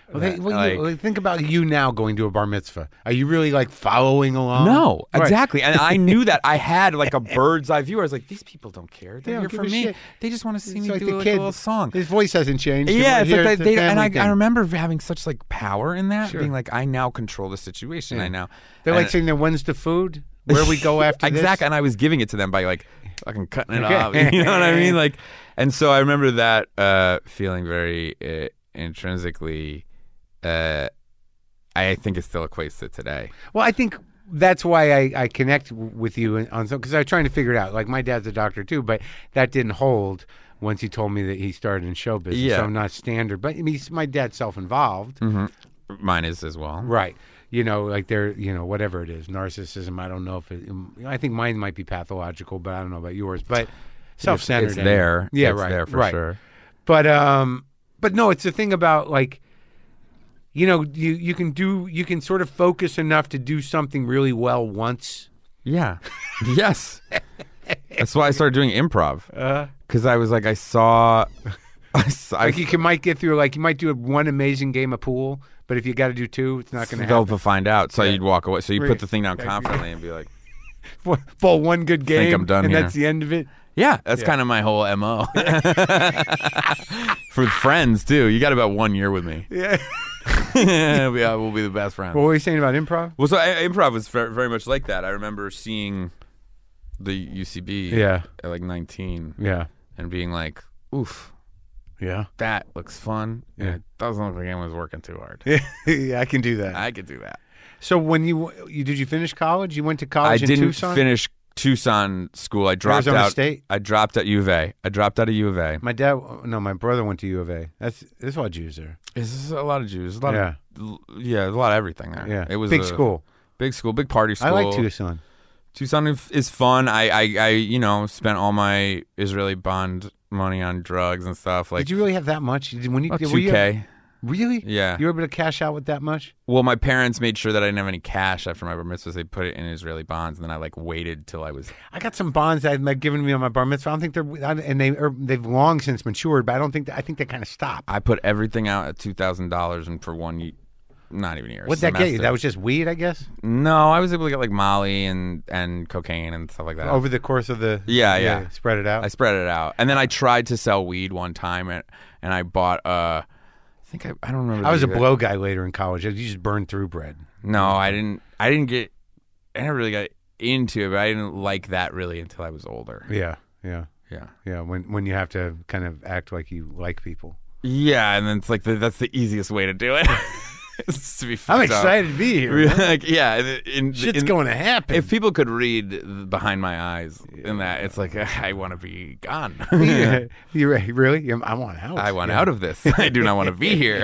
Well, they- That, well, like- you, like, think about you now going to a bar mitzvah. Are you really like following along? No, Right. exactly. And I knew that I had like a bird's eye view. I was like, these people don't care. They're They don't here give for a me. shit. They just want to see It's me like do the like, kid. a little song. His voice hasn't changed. Yeah, it's Here, like a they, they and family I, thing. I remember having such like power in that, Sure. being like, I now control the situation. Yeah. I now They're and- like saying, "When's the food? Where we go after exactly, this?" and I was giving it to them by like fucking cutting it Okay. off. You know what I mean? Like, and so I remember that uh, feeling very uh, intrinsically. Uh, I think it still equates to today. Well, I think that's why I, I connect w- with you on some because I was trying to figure it out. Like my dad's a doctor too, but that didn't hold once he told me that he started in show business. Yeah. So I'm not standard, but I mean, he's- my dad's self-involved, Mm-hmm. Mine is as well. right? You know, like they're you know whatever it is, narcissism. I don't know if it. I think mine might be pathological, but I don't know about yours. But self-centered. It's anyway. there. Yeah, It's right. there for right. sure. But um, but no, it's the thing about like, you know, you you can do you can sort of focus enough to do something really well once. Yeah. Yes. That's why I started doing improv. Because I was like, I saw. I saw Like you can might get through like you might do one amazing game of pool, but if you got to do two, it's not going to they'll happen. find out. So Yeah. you'd walk away. So you Right. put the thing down Yeah. confidently and be like, Full one good game, I'm done and here. that's the end of it. yeah, that's Yeah. kind of my whole M O. For friends, too. You got about one year with me. Yeah. yeah, we'll be the best friends. What were you saying about improv? Well, so I, improv was very, very much like that. I remember seeing the U C B Yeah. at like nineteen Yeah. and being like, oof, Yeah. that looks fun. Yeah. And it doesn't look like anyone's working too hard. Yeah, I can do that. I could do that. So when you you did you finish college? You went to college I in didn't Tucson? finish Tucson school. I dropped Arizona out. State? I dropped at U of A. I dropped out of U of A. My dad, no, my brother went to U of A. That's there's a lot of Jews there. There's a lot of Jews. A lot Yeah. of yeah, there's a lot of everything there. Yeah, it was big a school. Big school, big party school. I like Tucson. Tucson is- is fun. I, I, I, you know, spent all my Israeli bond money on drugs and stuff. Like Did you really have that much? Did- When you about were two you- K. Really? Yeah. You were able to cash out with that much? Well, my parents made sure that I didn't have any cash after my bar mitzvahs. They put it in Israeli bonds, and then I like waited till I was. I got some bonds that had given me on my bar mitzvah. I don't think they're I- and they are, they've long since matured, but I don't think that, I think they kind of stopped. I put everything out at two thousand dollars, and for one, ye- not even a year. What'd that get you? semester. That was just weed, I guess. No, I was able to get like Molly and and cocaine and stuff like that. Over the course of the Yeah, yeah. spread it out. I spread it out, and then I tried to sell weed one time, and and I bought. Uh, I think I, I don't remember. I was the a exact- blow guy later in college. You just burned through bread. No, I didn't. I didn't get. I never really got into it, but I didn't like that really until I was older. Yeah, yeah, Yeah, yeah. When when you have to kind of act like you like people. yeah, and then it's like the, that's the easiest way to do it. It's to be I'm fucked up. excited to be here. man. like, yeah, in, in, Shit's in- going to happen. If people could read behind my eyes in that, it's like I want to be gone. yeah. You re- really? Yeah, I want out. I want Yeah. out of this. I do not want to be here.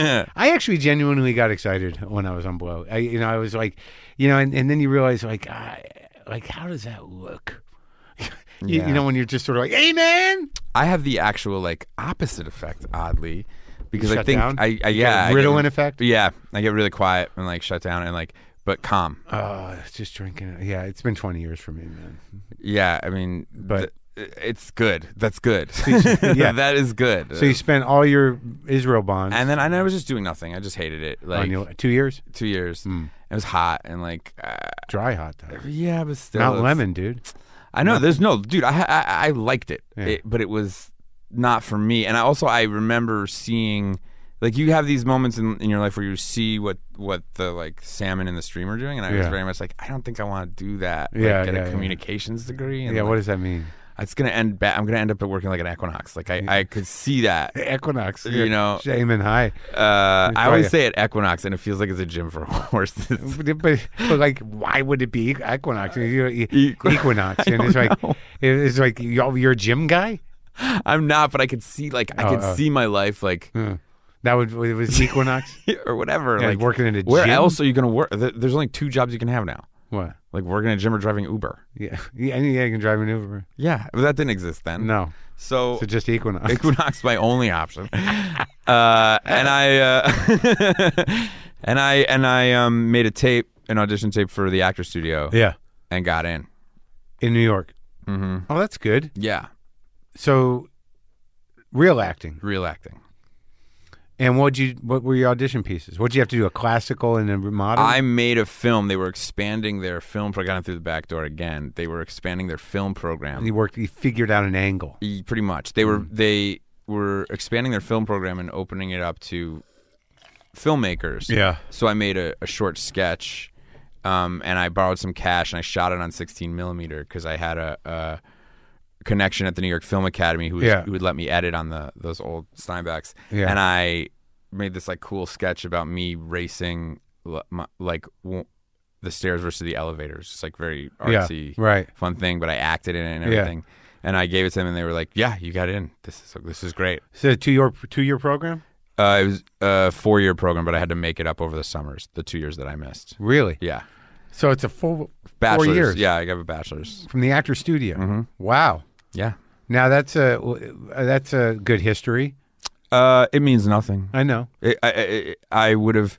I actually genuinely got excited when I was on blow. I, you know, I was like, you know, and, and then you realize like, I, like how does that look? you, Yeah. you know, when you're just sort of like, hey man, I have the actual like opposite effect, oddly, because I Shut think down? I, I yeah, I Ritalin get, effect. Yeah, I get really quiet and like shut down and like, but calm. Oh, it's just drinking. Yeah, it's been twenty years for me, man. Yeah, I mean, But- th- it's good. That's good. Yeah. that is good. So you spent all your Israel bonds and then I was just doing nothing. I just hated it. on Like your, two years. two years. Mm. It was hot and like, uh, Dry hot though. yeah, but still, Mount it's- Lemon, dude. I know. There's no, dude. I I, I liked it, Yeah. it, but it was not for me. And I also I remember seeing, like, you have these moments in, in your life where you see what what the like salmon in the stream are doing, and I was Yeah. very much like, I don't think I want to do that. Like, Yeah, get yeah, a yeah. communications degree. And Yeah, like, what does that mean? it's gonna end. Ba- I'm gonna end up at working like an Equinox. Like I, I could see that. Equinox. You know- Amen high. Uh, I always yeah. say at Equinox, and it feels like it's a gym for horses. But, but, but like, why would it be Equinox? You know, e- Equi- Equinox, and it's like, know. it's like you're you're a gym guy. I'm not, but I could see like I Oh, could oh. see my life like. Hmm. That would it was Equinox. or whatever. Yeah, like working in a Where gym? else are you going to work? There- There's only two jobs you can have now. What? Like working in a gym or driving Uber. Yeah, yeah, yeah. You can drive an Uber. Yeah, but that didn't exist then. No, So, so just Equinox. Equinox my only option. Uh, and I uh, and I and I um, made a tape, an audition tape for the Actor Studio, Yeah, and got in. in New York. hmm Oh, that's good. Yeah, So, real acting. real acting. And what'd you? What were your audition pieces? What'd you have to do? A classical and a modern? I made a film. They were expanding their film program through the back door again. They were expanding their film program. You worked. You figured out an angle. Pretty much. They were they were expanding their film program and opening it up to filmmakers. Yeah. So I made a, a short sketch, um, and I borrowed some cash and I shot it on sixteen millimeter because I had a, a connection at the New York Film Academy who, was, Yeah. who would let me edit on the those old Steinbecks. Yeah. And I made this like cool sketch about me racing l- my, like w- the stairs versus the elevators. It's like very artsy, Yeah, right. fun thing, but I acted in it and Yeah. everything. And I gave it to them, and they were like, "Yeah, you got in. This is this is great." So a two year two year program? Uh, it was a four year program, but I had to make it up over the summers, the two years that I missed. Really? Yeah, So it's a full bachelor's. four years. Yeah, I got a bachelor's. From the Actor Studio. Mm-hmm. Wow. Yeah. Now that's a that's a good history. Uh, it means nothing. I know. It, I I, I would have.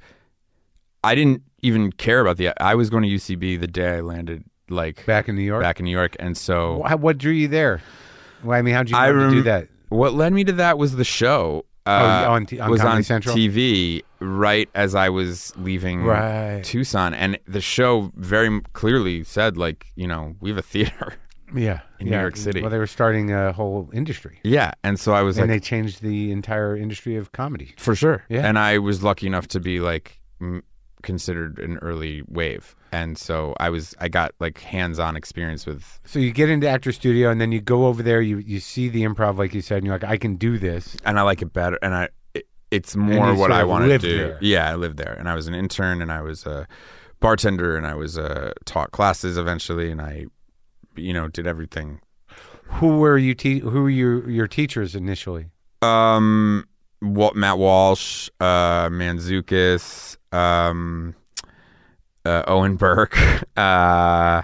I didn't even care about the. I was going to U C B the day I landed, like Back in New York. back in New York, and so Wha- What drew you there? Well, I mean, how'd you I learn to rem- do that? What led me to that was the show. Uh, Oh, on t- on was Comedy on Central? T V right as I was leaving Right. Tucson, and the show very m- clearly said, like, you know, we have a theater. Yeah, in yeah. New York City. Well, they were starting a whole industry, Yeah, and so I was and like, they changed the entire industry of comedy. for sure. Yeah. And I was lucky enough to be like m- considered an early wave, and so I was I got like hands-on experience with. So you get into Actor Studio, and then you go over there. You you see the improv, like you said, and you're like, I can do this. And I like it better, and I it, it's more you what sort I of want to lived do. there. Yeah, I lived there, and I was an intern, and I was a bartender, and I was uh, taught classes eventually, and I, you know, did everything. Who were you? Te- who were your your teachers initially? Um, Walt, Matt Walsh, uh, Manzukis, um, uh, Owen Burke, uh,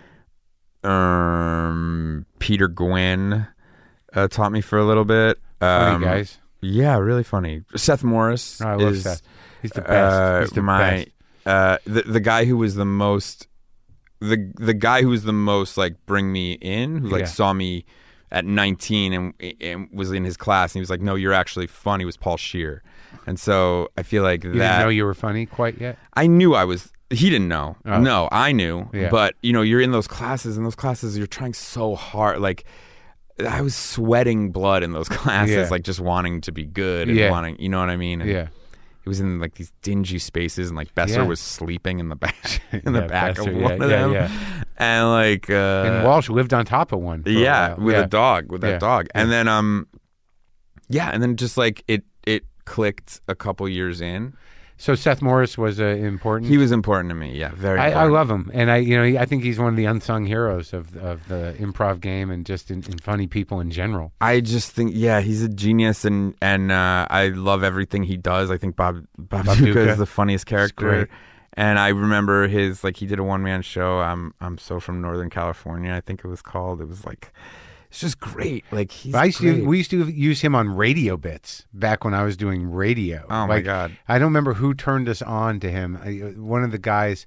um, Peter Gwynn uh, taught me for a little bit. Funny Um, guys. Yeah, really funny. Seth Morris. Oh, I love is, Seth. He's the best. Uh, He's the my best. uh, the the guy who was the most the the guy who was the most like bring me in, who like Yeah. saw me at nineteen and, and was in his class, and he was like, "No, you're actually funny." Was Paul Scheer, and so I feel like You that. didn't know you were funny quite yet. I knew I was. He didn't know. Oh. No, I knew. Yeah. But you know, you're in those classes, and those classes, you're trying so hard. Like, I was sweating blood in those classes, Yeah. like just wanting to be good and Yeah. wanting, you know what I mean? And Yeah. it was in like these dingy spaces, and like Besser Yeah. was sleeping in the back, in the Yeah, back Besser, of yeah, one of yeah, them, yeah. and like, uh, And Walsh lived on top of one. for a yeah, while. with yeah. a dog, with that Yeah. dog, and then um, yeah, and then just like it, it clicked a couple years in. So Seth Morris was uh, important. He was important to me. Yeah, very. I, I important. love him, and I, you know, he, I think he's one of the unsung heroes of of the improv game, and just in, in funny people in general. I just think, yeah, he's a genius, and and uh, I love everything he does. I think Bob Bob, Bob Duca Duca. is the funniest character, great. and I remember his like he did a one man show. I'm I'm so from Northern California. I think it was called. It was like it's just great. Like he's. But I used great. to, we used to use him on radio bits back when I was doing radio. Oh, my Like, God. I don't remember who turned us on to him. I, uh, one of the guys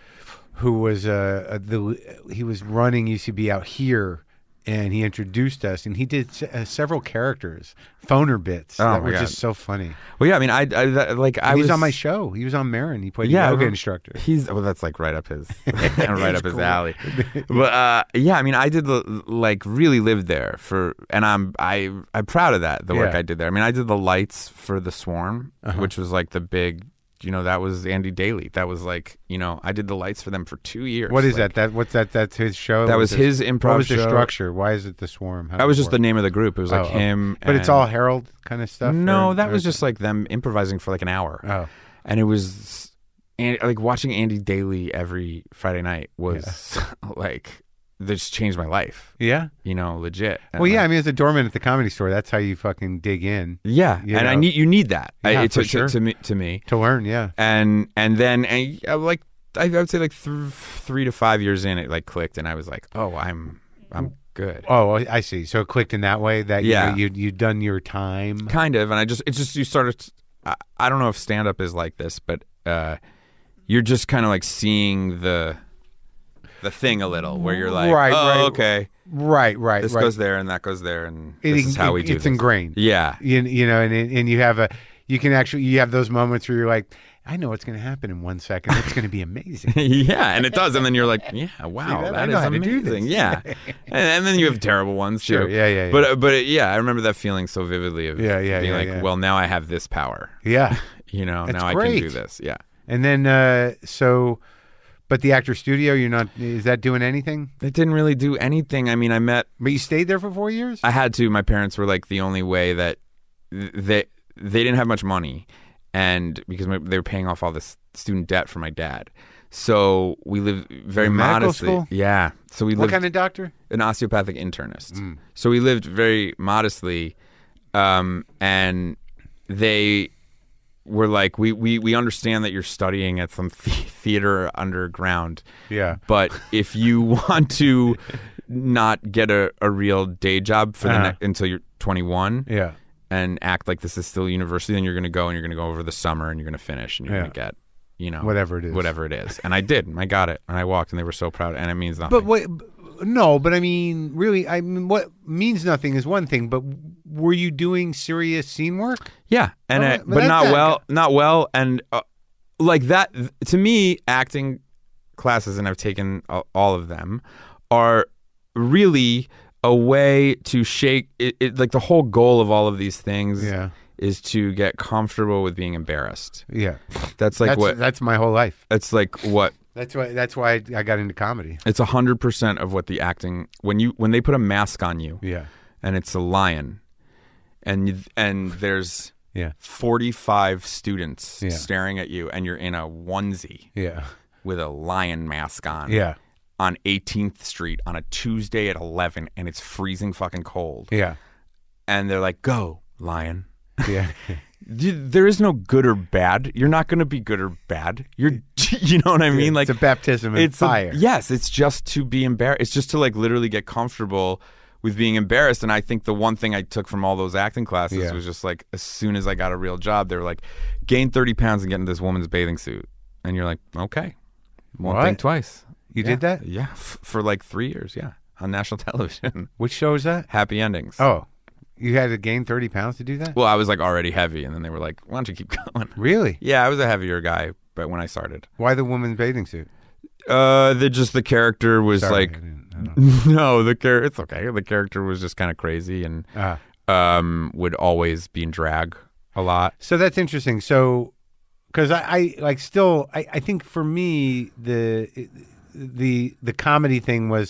who was uh, uh, the he was running U C B out here, and he introduced us, and he did se- uh, several characters, phoner bits Oh, that my were God. just so funny. Well, yeah. I mean, I, I that, like I And he was was on my show. He was on Marin. He played yeah, a yoga well, instructor. He's well, that's like right up his right up his cool. alley. But uh, yeah, I mean, I did the, like really lived there for, and I'm I I'm proud of that the work Yeah. I did there. I mean, I did the lights for the Swarm, Uh-huh. which was like the big, you know, that was Andy Daly. That was like, you know, I did the lights for them for two years. What is Like, that? That what's that? That's his show. That was his improv What was the show. structure? Why is it the Swarm? How That does was it just the work? name of the group. It was like Oh, oh. him, But it's and- all Harold kind of stuff. No, or- that or was is it- just like them improvising for like an hour. Oh. And it was and like watching Andy Daly every Friday night was like this changed my life. Yeah. You know, legit. And, Well, yeah. I like, mean, as a doorman at the Comedy Store, that's how you fucking dig in yeah, you and I know. need you need that. I, Yeah, it- to, for sure. to, to me to me. to learn. Yeah. And and then and uh, like I, I would say like th- three to five years in, it like clicked, and I was like, oh, I'm I'm good. Oh, I I see. So it clicked in that way that Yeah. you know, you you'd done your time. Kind of, and I just it's just you started. I, I don't know if stand up is like this, but uh, you're just kind of like seeing the the thing a little, where you're like, Right, oh, right. okay, Right. Right. this right. goes there and that goes there, and It- this is how we it- do It's this. ingrained. Yeah, You, you know, and and you have a you can actually you have those moments where you're like, I know what's going to happen in one second. It's going to be amazing. Yeah, and it does, and then you're like, yeah, wow, that- I that know is how to do this. amazing. Yeah, and, and then you have terrible ones too. Sure, yeah, yeah, yeah. But uh, but uh, yeah, I remember that feeling so vividly of Yeah, yeah, being yeah, like, yeah. well, now I have this power. Yeah. You know, That's now I great. can do this. Yeah. And then uh, so, but the actor studio, you're not. Is that doing anything? It didn't really do anything. I mean, I met. But you stayed there for four years. I had to. My parents were like the only way that th- they they didn't have much money, and because my, they were paying off all this student debt for my dad, so we lived very In medical modestly. school? Yeah. So we What lived kind of doctor? an osteopathic internist. So we lived very modestly, um, and they were like, we, we, we understand that you're studying at some the- theater underground, Yeah. but if you want to not get a, a real day job for the Uh-huh. ne- until you're twenty-one Yeah. and act like this is still university, then you're going to go and you're going to go over the summer and you're going to finish and you're Yeah. going to get, you know, Whatever it is. whatever it is. And I did. And I got it. And I walked and they were so proud. And it means nothing. But wait, b- no, but I mean, really, I mean, what means nothing is one thing. But were you doing serious scene work? Yeah, and Oh, it, but but that's not not- well, not well, and uh, like that. To me, acting classes, and I've taken a- all of them, are really a way to shake it, it. Like the whole goal of all of these things Yeah. is to get comfortable with being embarrassed. Yeah. That's like that's what. that's my whole life. It's like what. That's why. That's why I, I got into comedy. It's a hundred percent of what the acting when you when they put a mask on you, Yeah. and it's a lion, and you- and there's. Yeah. forty-five students Yeah. staring at you, and you're in a onesie Yeah. with a lion mask on Yeah. on eighteenth Street on a Tuesday at eleven, and it's freezing fucking cold. Yeah. And they're like, go, lion. Yeah. Dude, there is no good or bad. You're not going to be good or bad. You're, you know what I mean? Like it's a baptism in it's a- fire. yes, it's just to be embarrassed. It's just to like literally get comfortable with being embarrassed. And I think the one thing I took from all those acting classes Yeah. was just like, as soon as I got a real job, they were like, gain thirty pounds and get into this woman's bathing suit. And you're like, okay, one What? thing twice. You Yeah. did that? Yeah, f- for like three years. Yeah, on national television. Which show is that? Happy endings. Oh, you had to gain thirty pounds to do that? Well, I was like already heavy, and then they were like, why don't you keep going? Really? Yeah, I was a heavier guy, but when I started, Why the woman's bathing suit? uh, the just the character was Sorry, I like, didn't- I don't know. no, the char- it's okay. The character was just kind of crazy and Ah. um would always be in drag a lot. So that's interesting. So, because I, I like still, I, I think for me the the the comedy thing was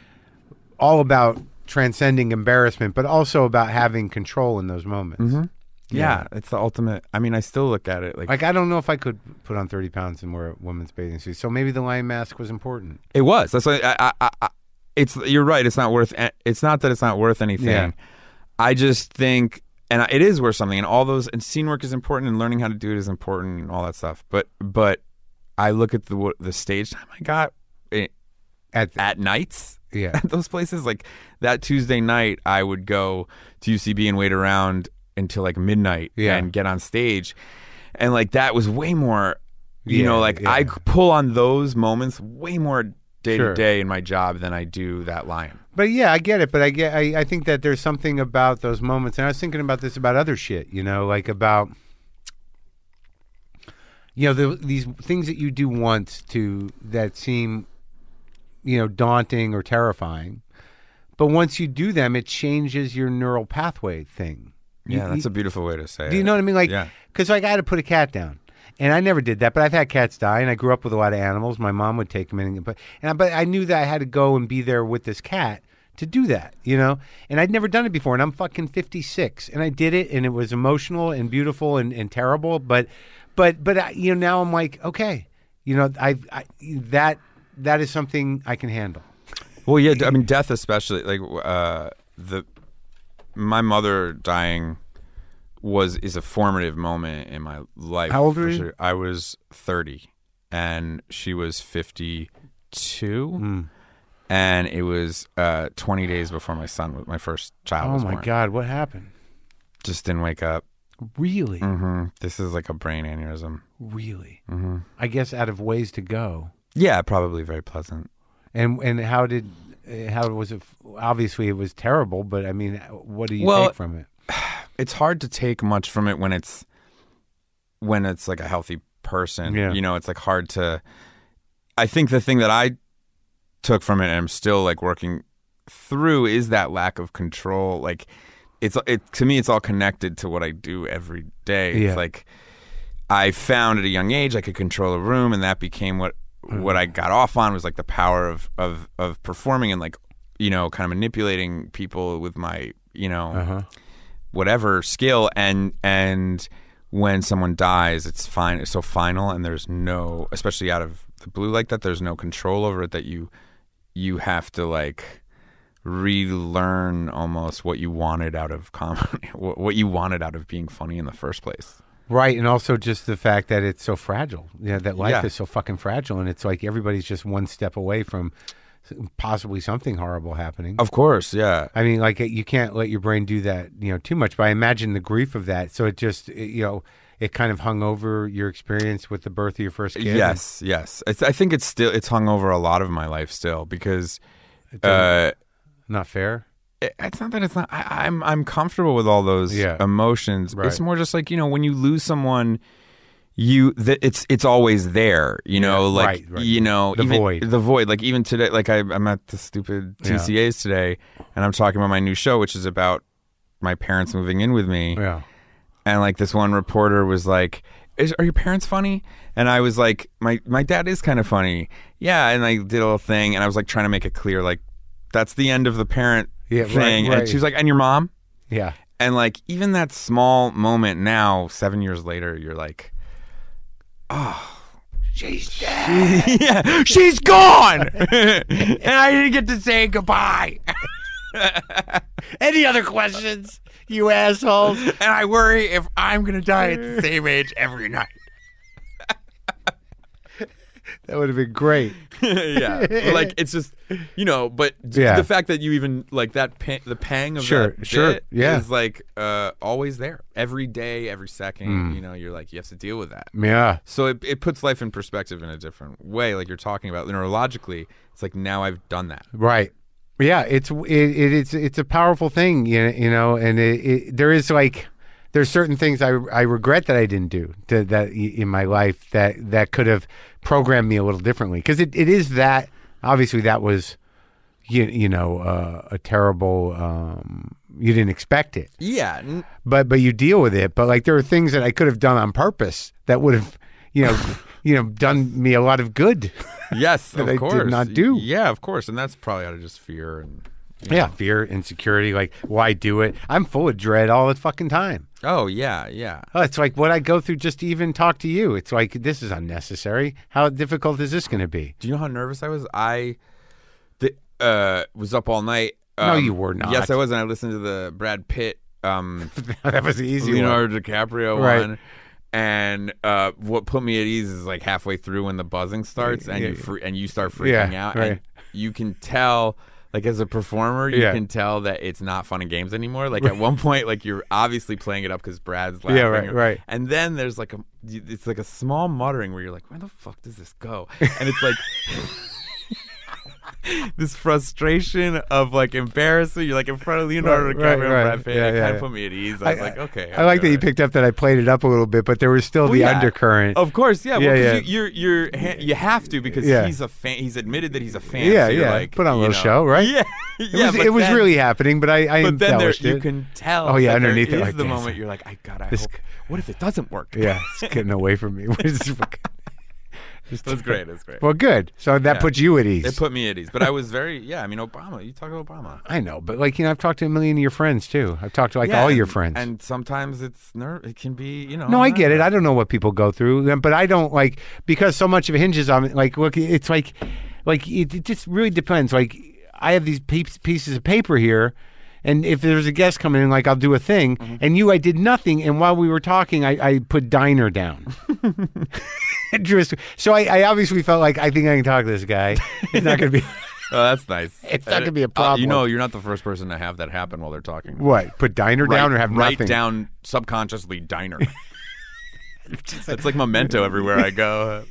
all about transcending embarrassment, but also about having control in those moments. Yeah. yeah, it's the ultimate. I mean, I still look at it like, Like I don't know if I could put on thirty pounds and wear a woman's bathing suit. So maybe the lion mask was important. it was. That's why I, I, I, it's. You're right. It's not worth. It's not that it's not worth anything. Yeah. I just think, and it is worth something. And all those and scene work is important, and learning how to do it is important, and all that stuff. But but I look at the the stage time I got it, At at nights. yeah, At those places, like that Tuesday night, I would go to U C B and wait around until like midnight Yeah. and get on stage, and like that was way more. You Yeah, know, like yeah. I pull on those moments way more day Sure. to day in my job than I do that lion. but yeah, I get it. But I get, I, I think that there's something about those moments, and I was thinking about this about other shit. You know, like about you know the, these things that you do once to that seem you know daunting or terrifying, but once you do them, it changes your neural pathway thing. You- Yeah, that's you- a beautiful way to say it. Do you know what I mean? Like, Yeah. because like I had to put a cat down, and I never did that. But I've had cats die, and I grew up with a lot of animals. My mom would take them in, but and I, but I knew that I had to go and be there with this cat to do that, you know. And I'd never done it before, and I'm fucking fifty-six, and I did it, and it was emotional and beautiful and, and terrible. But, but, but I, you know, now I'm like, okay, you know, I, I that that is something I can handle. Well, yeah, I mean, death especially. Like uh, the my mother dying was is a formative moment in my life. How old for were you? sure. I was thirty, and she was fifty-two, Hmm. and it was uh, twenty days before my son, was my first child, Oh was my born. God, what happened? Just didn't wake up. Really, hmm This is like a brain aneurysm. really. hmm I guess out of ways to go. Yeah, probably very pleasant. And and how did uh, how was it? Obviously, it was terrible. But I mean, what do you Well, take from it? It's hard to take much from it when it's when it's like a healthy person. Yeah. You know, it's like hard to. I think the thing that I took from it, and I'm still like working through, is that lack of control. Like, it's it to me, it's all connected to what I do every day. Yeah. It's like I found at a young age I could control a room, and that became what mm. what I got off on was like the power of of of performing and like, you know, kind of manipulating people with my, you know, Uh-huh. whatever skill. And and when someone dies, it's fine. It's so final, and there's no, especially out of the blue like that, there's no control over it. That you you have to like relearn almost what you wanted out of comedy, what you wanted out of being funny in the first place. Right, and also just the fact that it's so fragile. Yeah, that life Yeah. is so fucking fragile, and it's like everybody's just one step away from possibly something horrible happening. Of course, yeah. I mean, like you can't let your brain do that, you know, too much. But I imagine the grief of that. So it just, it, you know, it kind of hung over your experience with the birth of your first kid. Yes, yes. It's, I think it's still it's hung over a lot of my life still because It's uh, not fair. it, it's not that it's not. I, I'm I'm comfortable with all those Yeah. emotions. Right. It's more just like, you know, when you lose someone, you that it's it's always there. You know, Yeah, like right, right. you know, The even, void. the void. Like even today, like I, I'm at the stupid T C As today, and I'm talking about my new show, which is about my parents moving in with me. Yeah. And like this one reporter was like, Is, are your parents funny? And I was like, my my dad is kind of funny. Yeah. And I did a little thing, and I was like trying to make it clear, like, that's the end of the parent Yeah, right, thing. right. And she was like, and your mom? Yeah. And like, even that small moment now, seven years later, you're like, oh, she's dead. Yeah, she's gone. And I didn't get to say goodbye. Any other questions, you assholes? And I worry if I'm going to die at the same age every night. That would have been great. Yeah, like it's just, you know, but Yeah. the fact that you even like that pa- the pang of Sure, that sure, bit yeah. is like uh, always there every day, every second. Mm. You know, you're like you have to deal with that. Yeah. So it it puts life in perspective in a different way. Like you're talking about neurologically, it's like now I've done that. Right. Yeah, it's it, it it's it's a powerful thing, you know, you know and it, it, there is like there's certain things I I regret that I didn't do to, that in my life that that could have programmed me a little differently, because it, it is that obviously that was you you know uh, a terrible um, you didn't expect it, Yeah, n- but but you deal with it. But like there are things that I could have done on purpose that would have you know you know done me a lot of good. yes, That of I did course. not do. Yeah, of course, and that's probably out of just fear and. Yeah, fear, insecurity, like why do it? I'm full of dread all the fucking time. Oh yeah, yeah. Oh, it's like what I go through just to even talk to you. It's like this is unnecessary. How difficult is this going to be? Do you know how nervous I was? I the, uh, was up all night. No, Um, you were not. Yes, I was, and I listened to the Brad Pitt, um, That was the easy one. Leonardo DiCaprio Right. one. And uh, what put me at ease is like halfway through when the buzzing starts, and Yeah, you fre- and you start freaking Yeah, out, right. and you can tell. Like as a performer, you Yeah. can tell that it's not fun and games anymore. Like at one point, like you're obviously playing it up because Brad's laughing. Yeah, right, right. And then there's like a, it's like a small muttering where you're like, where the fuck does this go? And it's like this frustration of like embarrassment. You're like in front of Leonardo Right, DiCaprio right, and right. Brad Pitt. Yeah, it yeah, kind yeah. of put me at ease. I was like, okay. I like that you picked up that I played it up a little bit, but there was still Well, the yeah. undercurrent. Of course, yeah. Well, Yeah, 'cause yeah. You, you're you're ha- you have to because Yeah. he's a fan. He's admitted that he's a fan. Yeah, so you're yeah. Like, Put on a you little know. show, right? Yeah, it yeah. was, but it was then- really happening, but I, I But then there, embellished you it. can tell. Oh, yeah, that there underneath it, is like the this. moment you're like, I God, I This hope. g- What if it doesn't work? Yeah, it's getting away from me. What is this fucking- That's great. That's great. Well, good. So that Yeah. puts you at ease. It put me at ease, but I was very yeah. I mean, Obama. You talk about Obama. I know, but like you know, I've talked to a million of your friends too. I've talked to like Yeah, all your and- friends. and sometimes it's ner- It can be you know. No, I get it. nerve-wracking. I don't know what people go through, but I don't like because so much of it hinges on like look. It's like, like it, it just really depends. Like I have these piece- pieces of paper here, and if there's a guest coming in, like I'll do a thing, Mm-hmm. and you, I did nothing, and while we were talking, I, I put diner down. Just- so I, I obviously felt like I think I can talk to this guy. It's not going to be Oh, that's nice. It's not Uh, gonna be a uh, problem. you know, you're not the first person to have that happen while they're talking. what put diner Write- down or have write nothing. down subconsciously diner. It's like memento everywhere I go.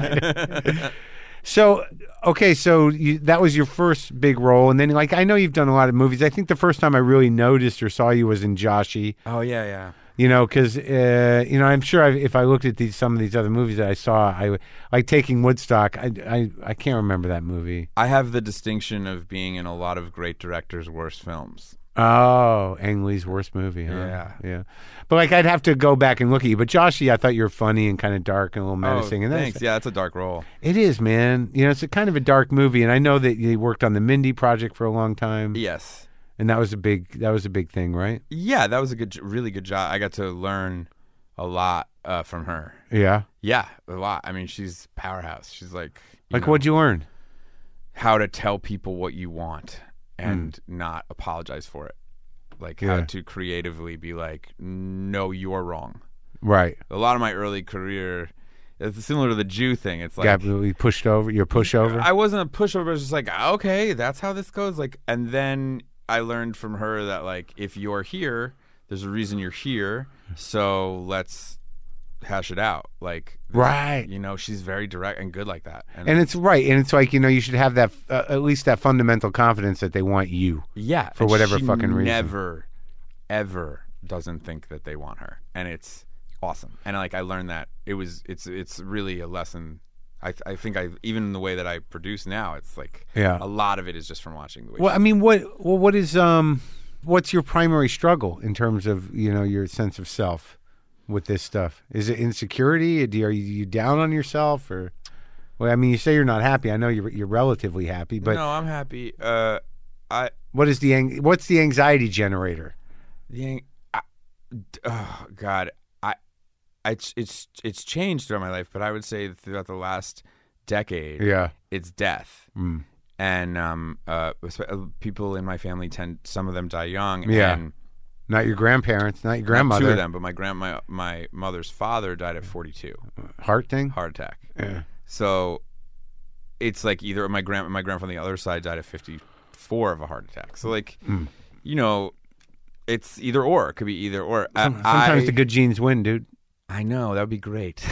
So okay, so you, that was your first big role, and then like I know you've done a lot of movies. I think the first time I really noticed or saw you was in Joshy. Oh yeah, yeah. You know, because uh, you know, I'm sure I, if I looked at these some of these other movies that I saw, I would- like taking Woodstock. I, I I can't remember that movie. I have the distinction of being in a lot of great directors' worst films. Oh, Ang Lee's worst movie, huh? Yeah. Yeah. But like I'd have to go back and look at you. But Joshy, I thought you were funny and kind of dark and a little menacing. Oh, and thanks. that's, Yeah, it's a dark role. It is, man. You know, it's a kind of a dark movie, and I know that you worked on the Mindy project for a long time. Yes. And that was a big that was a big thing, right? Yeah, that was a good, really good job. I got to learn a lot uh, from her. Yeah. Yeah, a lot. I mean, she's powerhouse. She's like, you Like know, what'd you learn? how to tell people what you want and not apologize for it. Like how Yeah. to creatively be like, no, you're wrong. Right. A lot of my early career, it's similar to the Jew thing. It's like, Got we pushed over. You're pushover. I wasn't a pushover. It was just like, okay, that's how this goes. Like, and then I learned from her that like, if you're here, there's a reason you're here. So let's hash it out. Like, this- Right. You know, she's very direct and good like that. And it's right, and it's like you know you should have that uh, at least that fundamental confidence that they want you. yeah, for and whatever she fucking reason. Never, ever doesn't think that they want her, and it's awesome. And like I learned that it was it's it's really a lesson. I th- I think I even in the way that I produce now, it's like Yeah. a lot of it is just from watching the way. Well, I mean, what well, what is um, what's your primary struggle in terms of you know your sense of self with this stuff? Is it insecurity? Do you, are you, you down on yourself, or? Well, I mean, you say you're not happy. I know you're you're relatively happy, but no, I'm happy. Uh, I what is the ang- what's the anxiety generator? the ang- I, oh God, I, I it's it's it's changed throughout my life, but I would say throughout the last decade, Yeah. it's death. Mm. And um, uh, espe- people in my family tend, some of them die young. Yeah. And Not your grandparents, not your not grandmother. two of them, but my grand my, my mother's father died at forty-two, Heart thing. heart attack. Yeah. So it's like either my grand my grandfather on the other side died at fifty-four of a heart attack. So like, Mm. you know, it's either or. It could be either or. I- Sometimes I, the good genes win, dude. I know that would be great,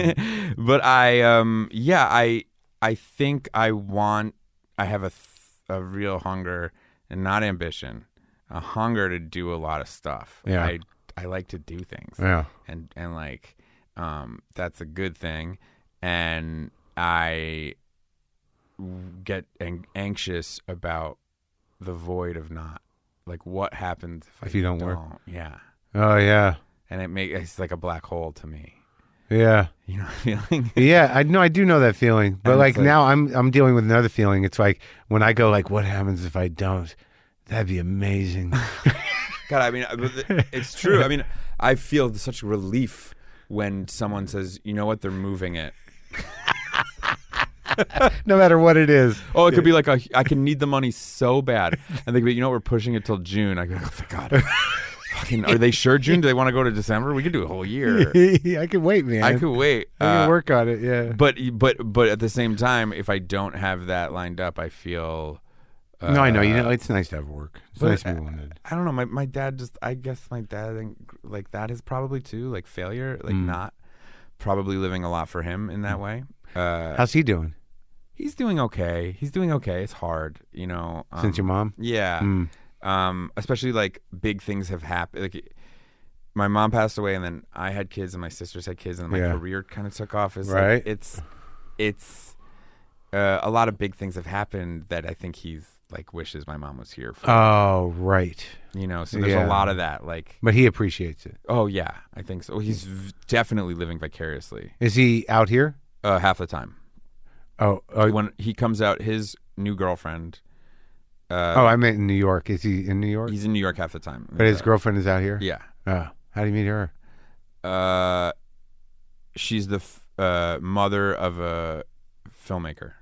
but I um yeah I I think I want I have a th- a real hunger and not ambition, a hunger to do a lot of stuff. Yeah. I I like to do things. Yeah. and and like um that's a good thing, and I get ang- anxious about the void of not, like what happens if, If I you don't work. Yeah, Oh yeah. and it makes it's like a black hole to me. Yeah. You know what I'm feeling? Yeah, I know I do know that feeling. But And like, it's like- now I'm I'm dealing with another feeling. It's like when I go like what happens if I don't? That'd be amazing. God, I mean, but it's true. I mean, I feel such relief when someone says, "You know what? They're moving it." No matter what it is. Oh, it could be like a, I can need the money so bad, and they could be, you know, we're pushing it till June. I go, oh, thank God. Fucking, are they sure June? Do they want to go to December? We could do a whole year. I can wait, man. I could wait. I can Uh, work on it, yeah. But but but at the same time, if I don't have that lined up, I feel. Uh, no, I know. You know, it's nice to have work. It's but nice to I- be wanted. I don't know. My my dad just. I guess my dad think, like that is probably too like failure, like Mm. not probably living a lot for him in that way. Uh, How's he doing? he's doing okay. He's doing okay. It's hard, you know. Um, Since your mom? Yeah. Mm. Um, especially like big things have happened. Like my mom passed away, and then I had kids, and my sisters had kids, and my Yeah. career kind of took off. It's Right. Like, it's it's uh, a lot of big things have happened that I think he's like wishes my mom was here for. Oh, right. You know, so there's Yeah. a lot of that. Like, But he appreciates it. oh yeah, I think so. He's v- definitely living vicariously Is he out here? uh, half the time. Oh, oh, When he comes out, his new girlfriend. Uh, oh, I meant in New York. Is he in New York? he's in New York half the time. But his Uh, girlfriend is out here? Yeah. Oh, how do you meet her? Uh, she's the f- uh, mother of a filmmaker.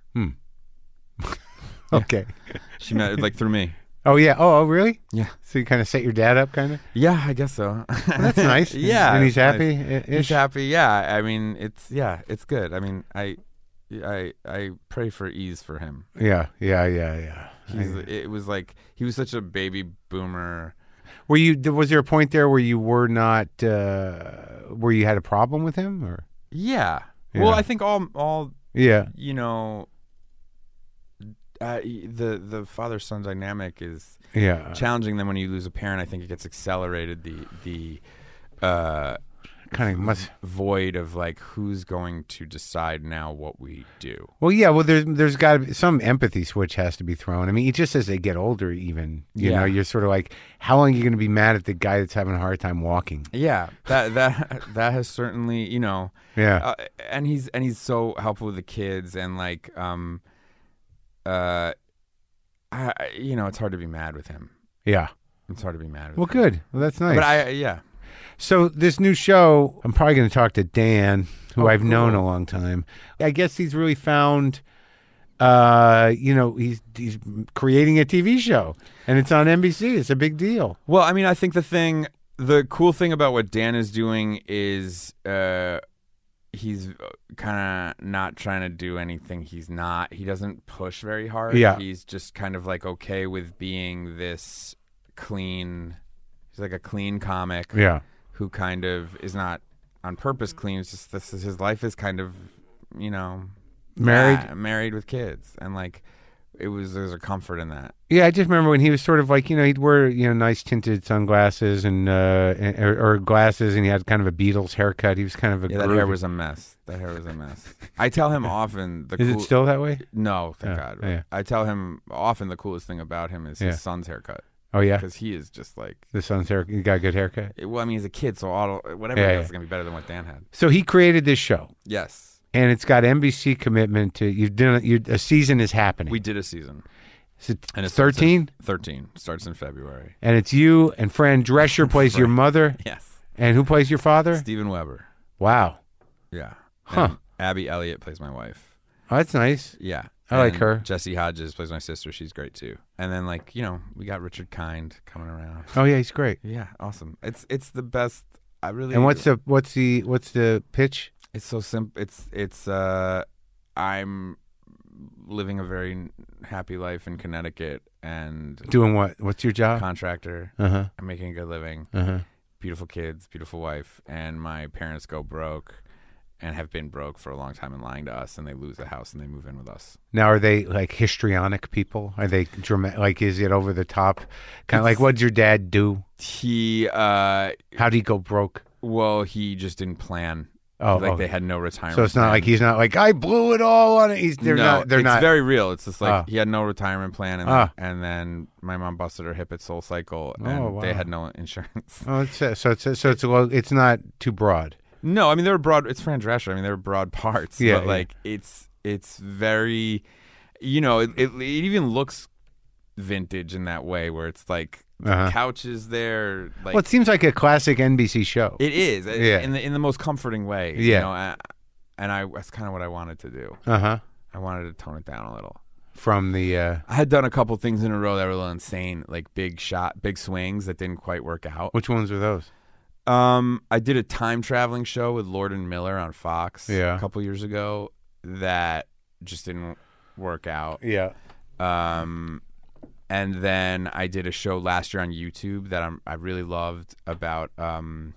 Okay. She met like through me. Oh, yeah. Oh, oh, really? Yeah. So you kind of set your dad up, kind of? Yeah, I guess so. That's nice. yeah, And he's it's happy? nice. i- He's ish? happy. Yeah. I mean, it's yeah, it's good. I mean, I, I, I pray for ease for him. Yeah, yeah, yeah, yeah. He's, I- it was like he was such a baby boomer. Were you? Was there a point there where you were not? Uh, where you had a problem with him, or? Yeah. Yeah. Well, I think all all Yeah. you know. Uh, the the father son dynamic is Yeah. challenging. Then when you lose a parent, I think it gets accelerated. The the uh, kind of must. void of like who's going to decide now what we do. Well, yeah. Well, there's there's got to be some empathy switch has to be thrown. I mean, just as they get older, even you Yeah. know, you're sort of like, how long are you going to be mad at the guy that's having a hard time walking? Yeah, that that that has certainly, you know, Yeah. uh, and he's and he's so helpful with the kids and like, um, uh, I, I- you know, it's hard to be mad with him. Yeah. It's hard to be mad with Well, him. good. Well, that's nice. But I, yeah, So this new show, I'm probably going to talk to Dan, who Oh, I've known cool. a long time. I guess he's really found, uh, you know, he's he's creating a T V show, and it's on N B C. It's a big deal. Well, I mean, I think the thing, the cool thing about what Dan is doing is uh, he's kind of not trying to do anything he's not. He doesn't push very hard. Yeah. He's just kind of like okay with being this clean, he's like a clean comic Yeah. who kind of is not on purpose clean. It's just this is, his life is kind of, you know, Married? yeah, married with kids. And like, it was, there's a comfort in that. Yeah, I just remember when he was sort of like, you know, he'd wear, you know, nice tinted sunglasses and, uh, and- or, or glasses, and he had kind of a Beatles haircut. He was kind of a Yeah, that hair groovy- was a mess. That hair was a mess. I tell him often the Is cool- it still that way? No, thank Yeah, God. yeah. I tell him often the coolest thing about him is Yeah. his son's haircut Oh, yeah? because he is just like, The son's haircut. He got a good haircut. well, I mean, he's a kid, so all, whatever Yeah, he yeah. does is gonna be better than what Dan had. So he created this show, Yes, and it's got N B C commitment to, you've done, you a season is happening. we did a season, Is it and it starts in- thirteen? Thirteen starts in February. And it's you and Fran Drescher plays your Fran. mother, Yes, and who plays your father? Steven Weber. Wow. Yeah, Huh. And Abby Elliott plays my wife. Oh, that's nice. Yeah, I like And her. Jesse Hodges plays my sister. She's great too. And then like you know we got Richard Kind coming around. Oh, yeah, he's great. Yeah, awesome. It's it's the best. I really. And what's the what's the what's the pitch? It's so simple. It's it's. Uh, I'm living a very happy life in Connecticut and Doing what? What's your job? contractor. Uh huh. I'm making a good living. Uh huh. Beautiful kids, beautiful wife, and my parents go broke and have been broke for a long time and lying to us, and they lose the house and they move in with us. Now, are they like histrionic people? Are they dramatic? Like, is it over the top? Kind of like, It's- what did your dad do? He, uh, How did he go broke? well, he just didn't plan. Oh, like oh. they had no retirement. So it's not plan. like he's not like I blew it all on it. He's they're no, not. They're it's not. very real. It's just like Ah. he had no retirement plan, and, Ah. then, and then my mom busted her hip at Soul Cycle, and Oh, wow. they had no insurance. Oh, it's uh, so it's so it's a low, it's not too broad. No, I mean they were broad. It's Fran Drescher. I mean they were broad parts. Yeah, but yeah. like it's it's very, you know, it, it it even looks vintage in that way where it's like Uh-huh. couches there. Like Well, it seems like a classic N B C show. it is, uh, Yeah. in the in the most comforting way. Yeah. you know, uh, and I that's kind of what I wanted to do. Uh huh. I wanted to tone it down a little. From the uh, I had done a couple things in a row that were a little insane, like big shot, big swings that didn't quite work out. which ones are those? Um, I did a time traveling show with Lord and Miller on Fox Yeah. a couple years ago that just didn't work out. Yeah. Um, and then I did a show last year on YouTube that I'm I really loved about um,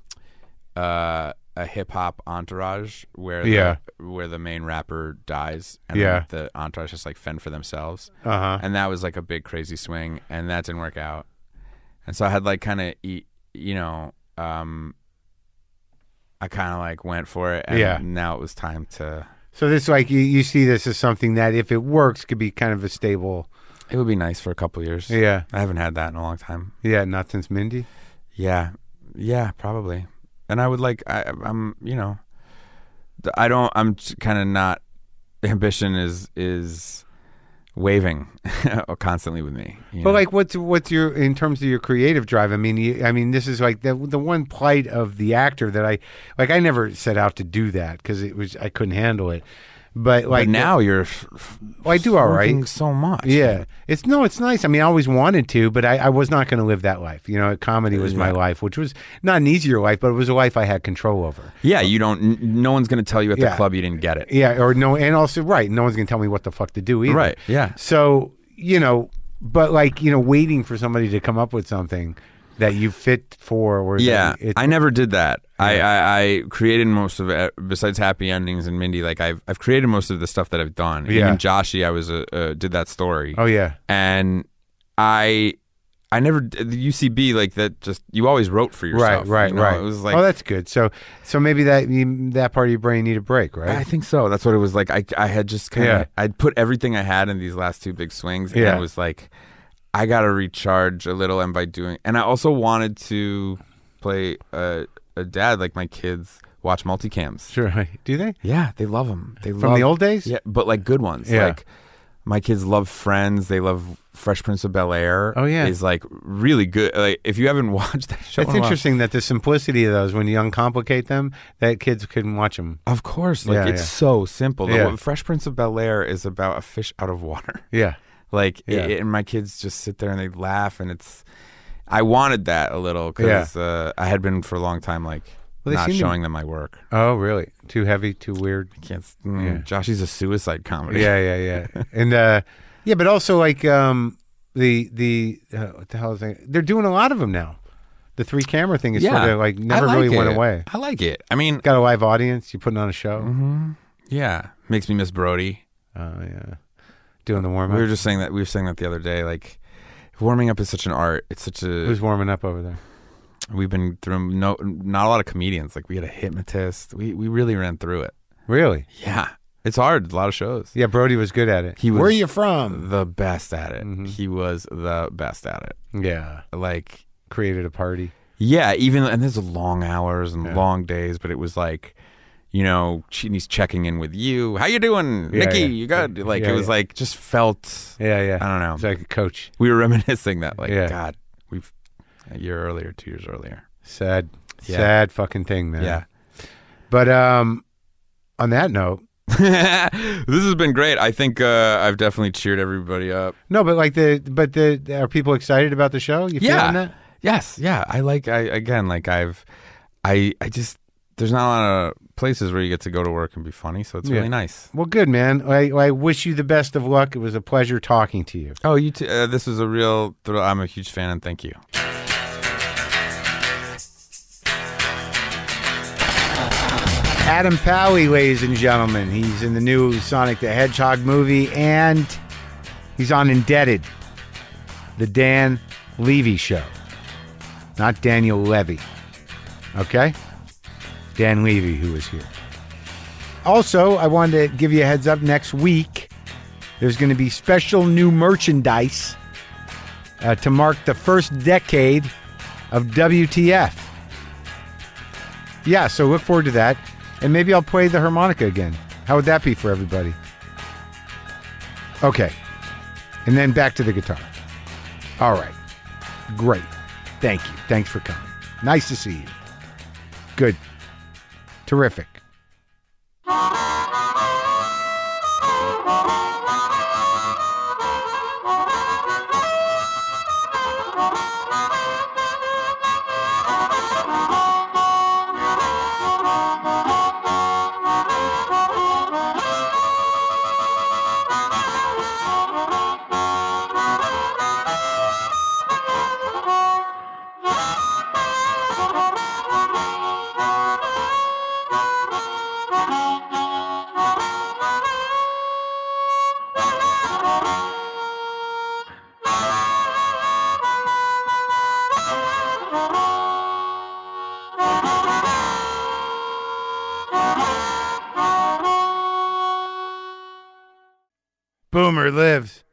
uh, a hip hop entourage where Yeah. the, where the main rapper dies and Yeah. then the entourage just like fend for themselves. Uh huh. And that was like a big crazy swing, and that didn't work out. And so I had like kind of, you know, um, I kind of like went for it, and Yeah. now it was time to. So this like you, you see this as something that if it works could be kind of a stable. It would be nice for a couple years. Yeah. I haven't had that in a long time. Yeah. Not since Mindy. Yeah, yeah, probably. And I would like, I, I'm, you know, I don't. I'm kind of not. Ambition is is waving constantly with me. you But know? like, what's what's your in terms of your creative drive? I mean, you, I mean, this is like the the one plight of the actor that I like. I never set out to do that because it was I couldn't handle it. But like but now you're. f- f- well, I do all right. working so much. Yeah, it's no, it's nice. I mean, I always wanted to, but I, I was not going to live that life. You know, comedy was my Yeah. life, which was not an easier life, but it was a life I had control over. Yeah, you don't. n- No one's going to tell you at the Yeah. club you didn't get it. Yeah, or no, and also right, no one's going to tell me what the fuck to do either. Right. Yeah. So you know, but like you know, waiting for somebody to come up with something that you fit for, or Yeah. that it, I never did that. I, Yeah. I I created most of it. Besides Happy Endings and Mindy, like I've I've created most of the stuff that I've done. Yeah. Even Joshy, I was a uh, did that story. oh yeah, And I I never the U C B like that. Just you always wrote for yourself. Right, right, you know? right. It was like oh, that's good. So, so maybe that you, that part of your brain need a break, right? I think so. That's what it was like. I I had just kind of Yeah. I'd put everything I had in these last two big swings, and Yeah. it was like I got to recharge a little, and by doing, and I also wanted to play a, a dad like my kids watch multicams. Sure. Do they? Yeah, they love them. They From love, the old days? Yeah, but like good ones. Yeah. Like my kids love Friends. They love Fresh Prince of Bel-Air. Oh, yeah. Is like really good. Like if you haven't watched that show, It's in a while- interesting that the simplicity of those, when you uncomplicate them, that kids couldn't watch them. Of course, like Yeah, it's yeah. so simple. The- Yeah. Fresh Prince of Bel-Air is about a fish out of water. Yeah. Like, Yeah. it, and my kids just sit there and they laugh, and it's. I wanted that a little because uh, I had been for a long time like Well, they not seem to- showing them my work. Oh, really? Too heavy? Too weird? Can't. Mm, Yeah. Joshy's a suicide comedy. Yeah, yeah, yeah. and uh, yeah, but also like um, the the uh, what the hell is that? They're doing a lot of them now. The three camera thing is sort of like never I like really went it. away. I like it. I mean, Got a live audience. You're putting on a show. Mm-hmm. yeah, makes me miss Brody. Oh yeah, doing the warm up. We were just saying that. We were saying that the other day. Like, warming up is such an art. It's such a. Who's warming up over there? We've been through no, not a lot of comedians. Like we had a hypnotist. We we really ran through it. Really? Yeah, it's hard. A lot of shows. Yeah, Brody was good at it. He was Where are you from? The best at it. Mhm. He was the best at it. Yeah, Like, created a party. yeah, even and there's long hours and Yeah. long days, but it was like, you know, she, he's checking in with you. How you doing, Yeah, Nikki? yeah. You good? Like Yeah, it was yeah. like just felt. Yeah, yeah. I don't know. It's like a coach. We were reminiscing that, like, Yeah. God, we've a year earlier, two years earlier. Sad, Yeah. sad fucking thing, man. Yeah. But um, on that note, This has been great. I think uh, I've definitely cheered everybody up. no, but like the, but the, are people excited about the show? You Yeah. feeling that? Yes, yeah. I like. I again, like I've, I, I just there's not a lot of places where you get to go to work and be funny, so it's Yeah. really nice. Well, good, man. I, I wish you the best of luck. It was a pleasure talking to you. Oh, you. T- uh, this was a real thrill. I'm a huge fan, and thank you. Adam Pally, ladies and gentlemen. He's in the new Sonic the Hedgehog movie, and he's on Indebted, the Dan Levy show. Not Daniel Levy. Okay? Dan Levy, who is here. Also, I wanted to give you a heads up next week. There's going to be special new merchandise uh, to mark the first decade of W T F. Yeah, so look forward to that. And maybe I'll play the harmonica again. How would that be for everybody? Okay. And then back to the guitar. All right. Great. Thank you. Thanks for coming. Nice to see you. Good. Terrific. Boomer lives.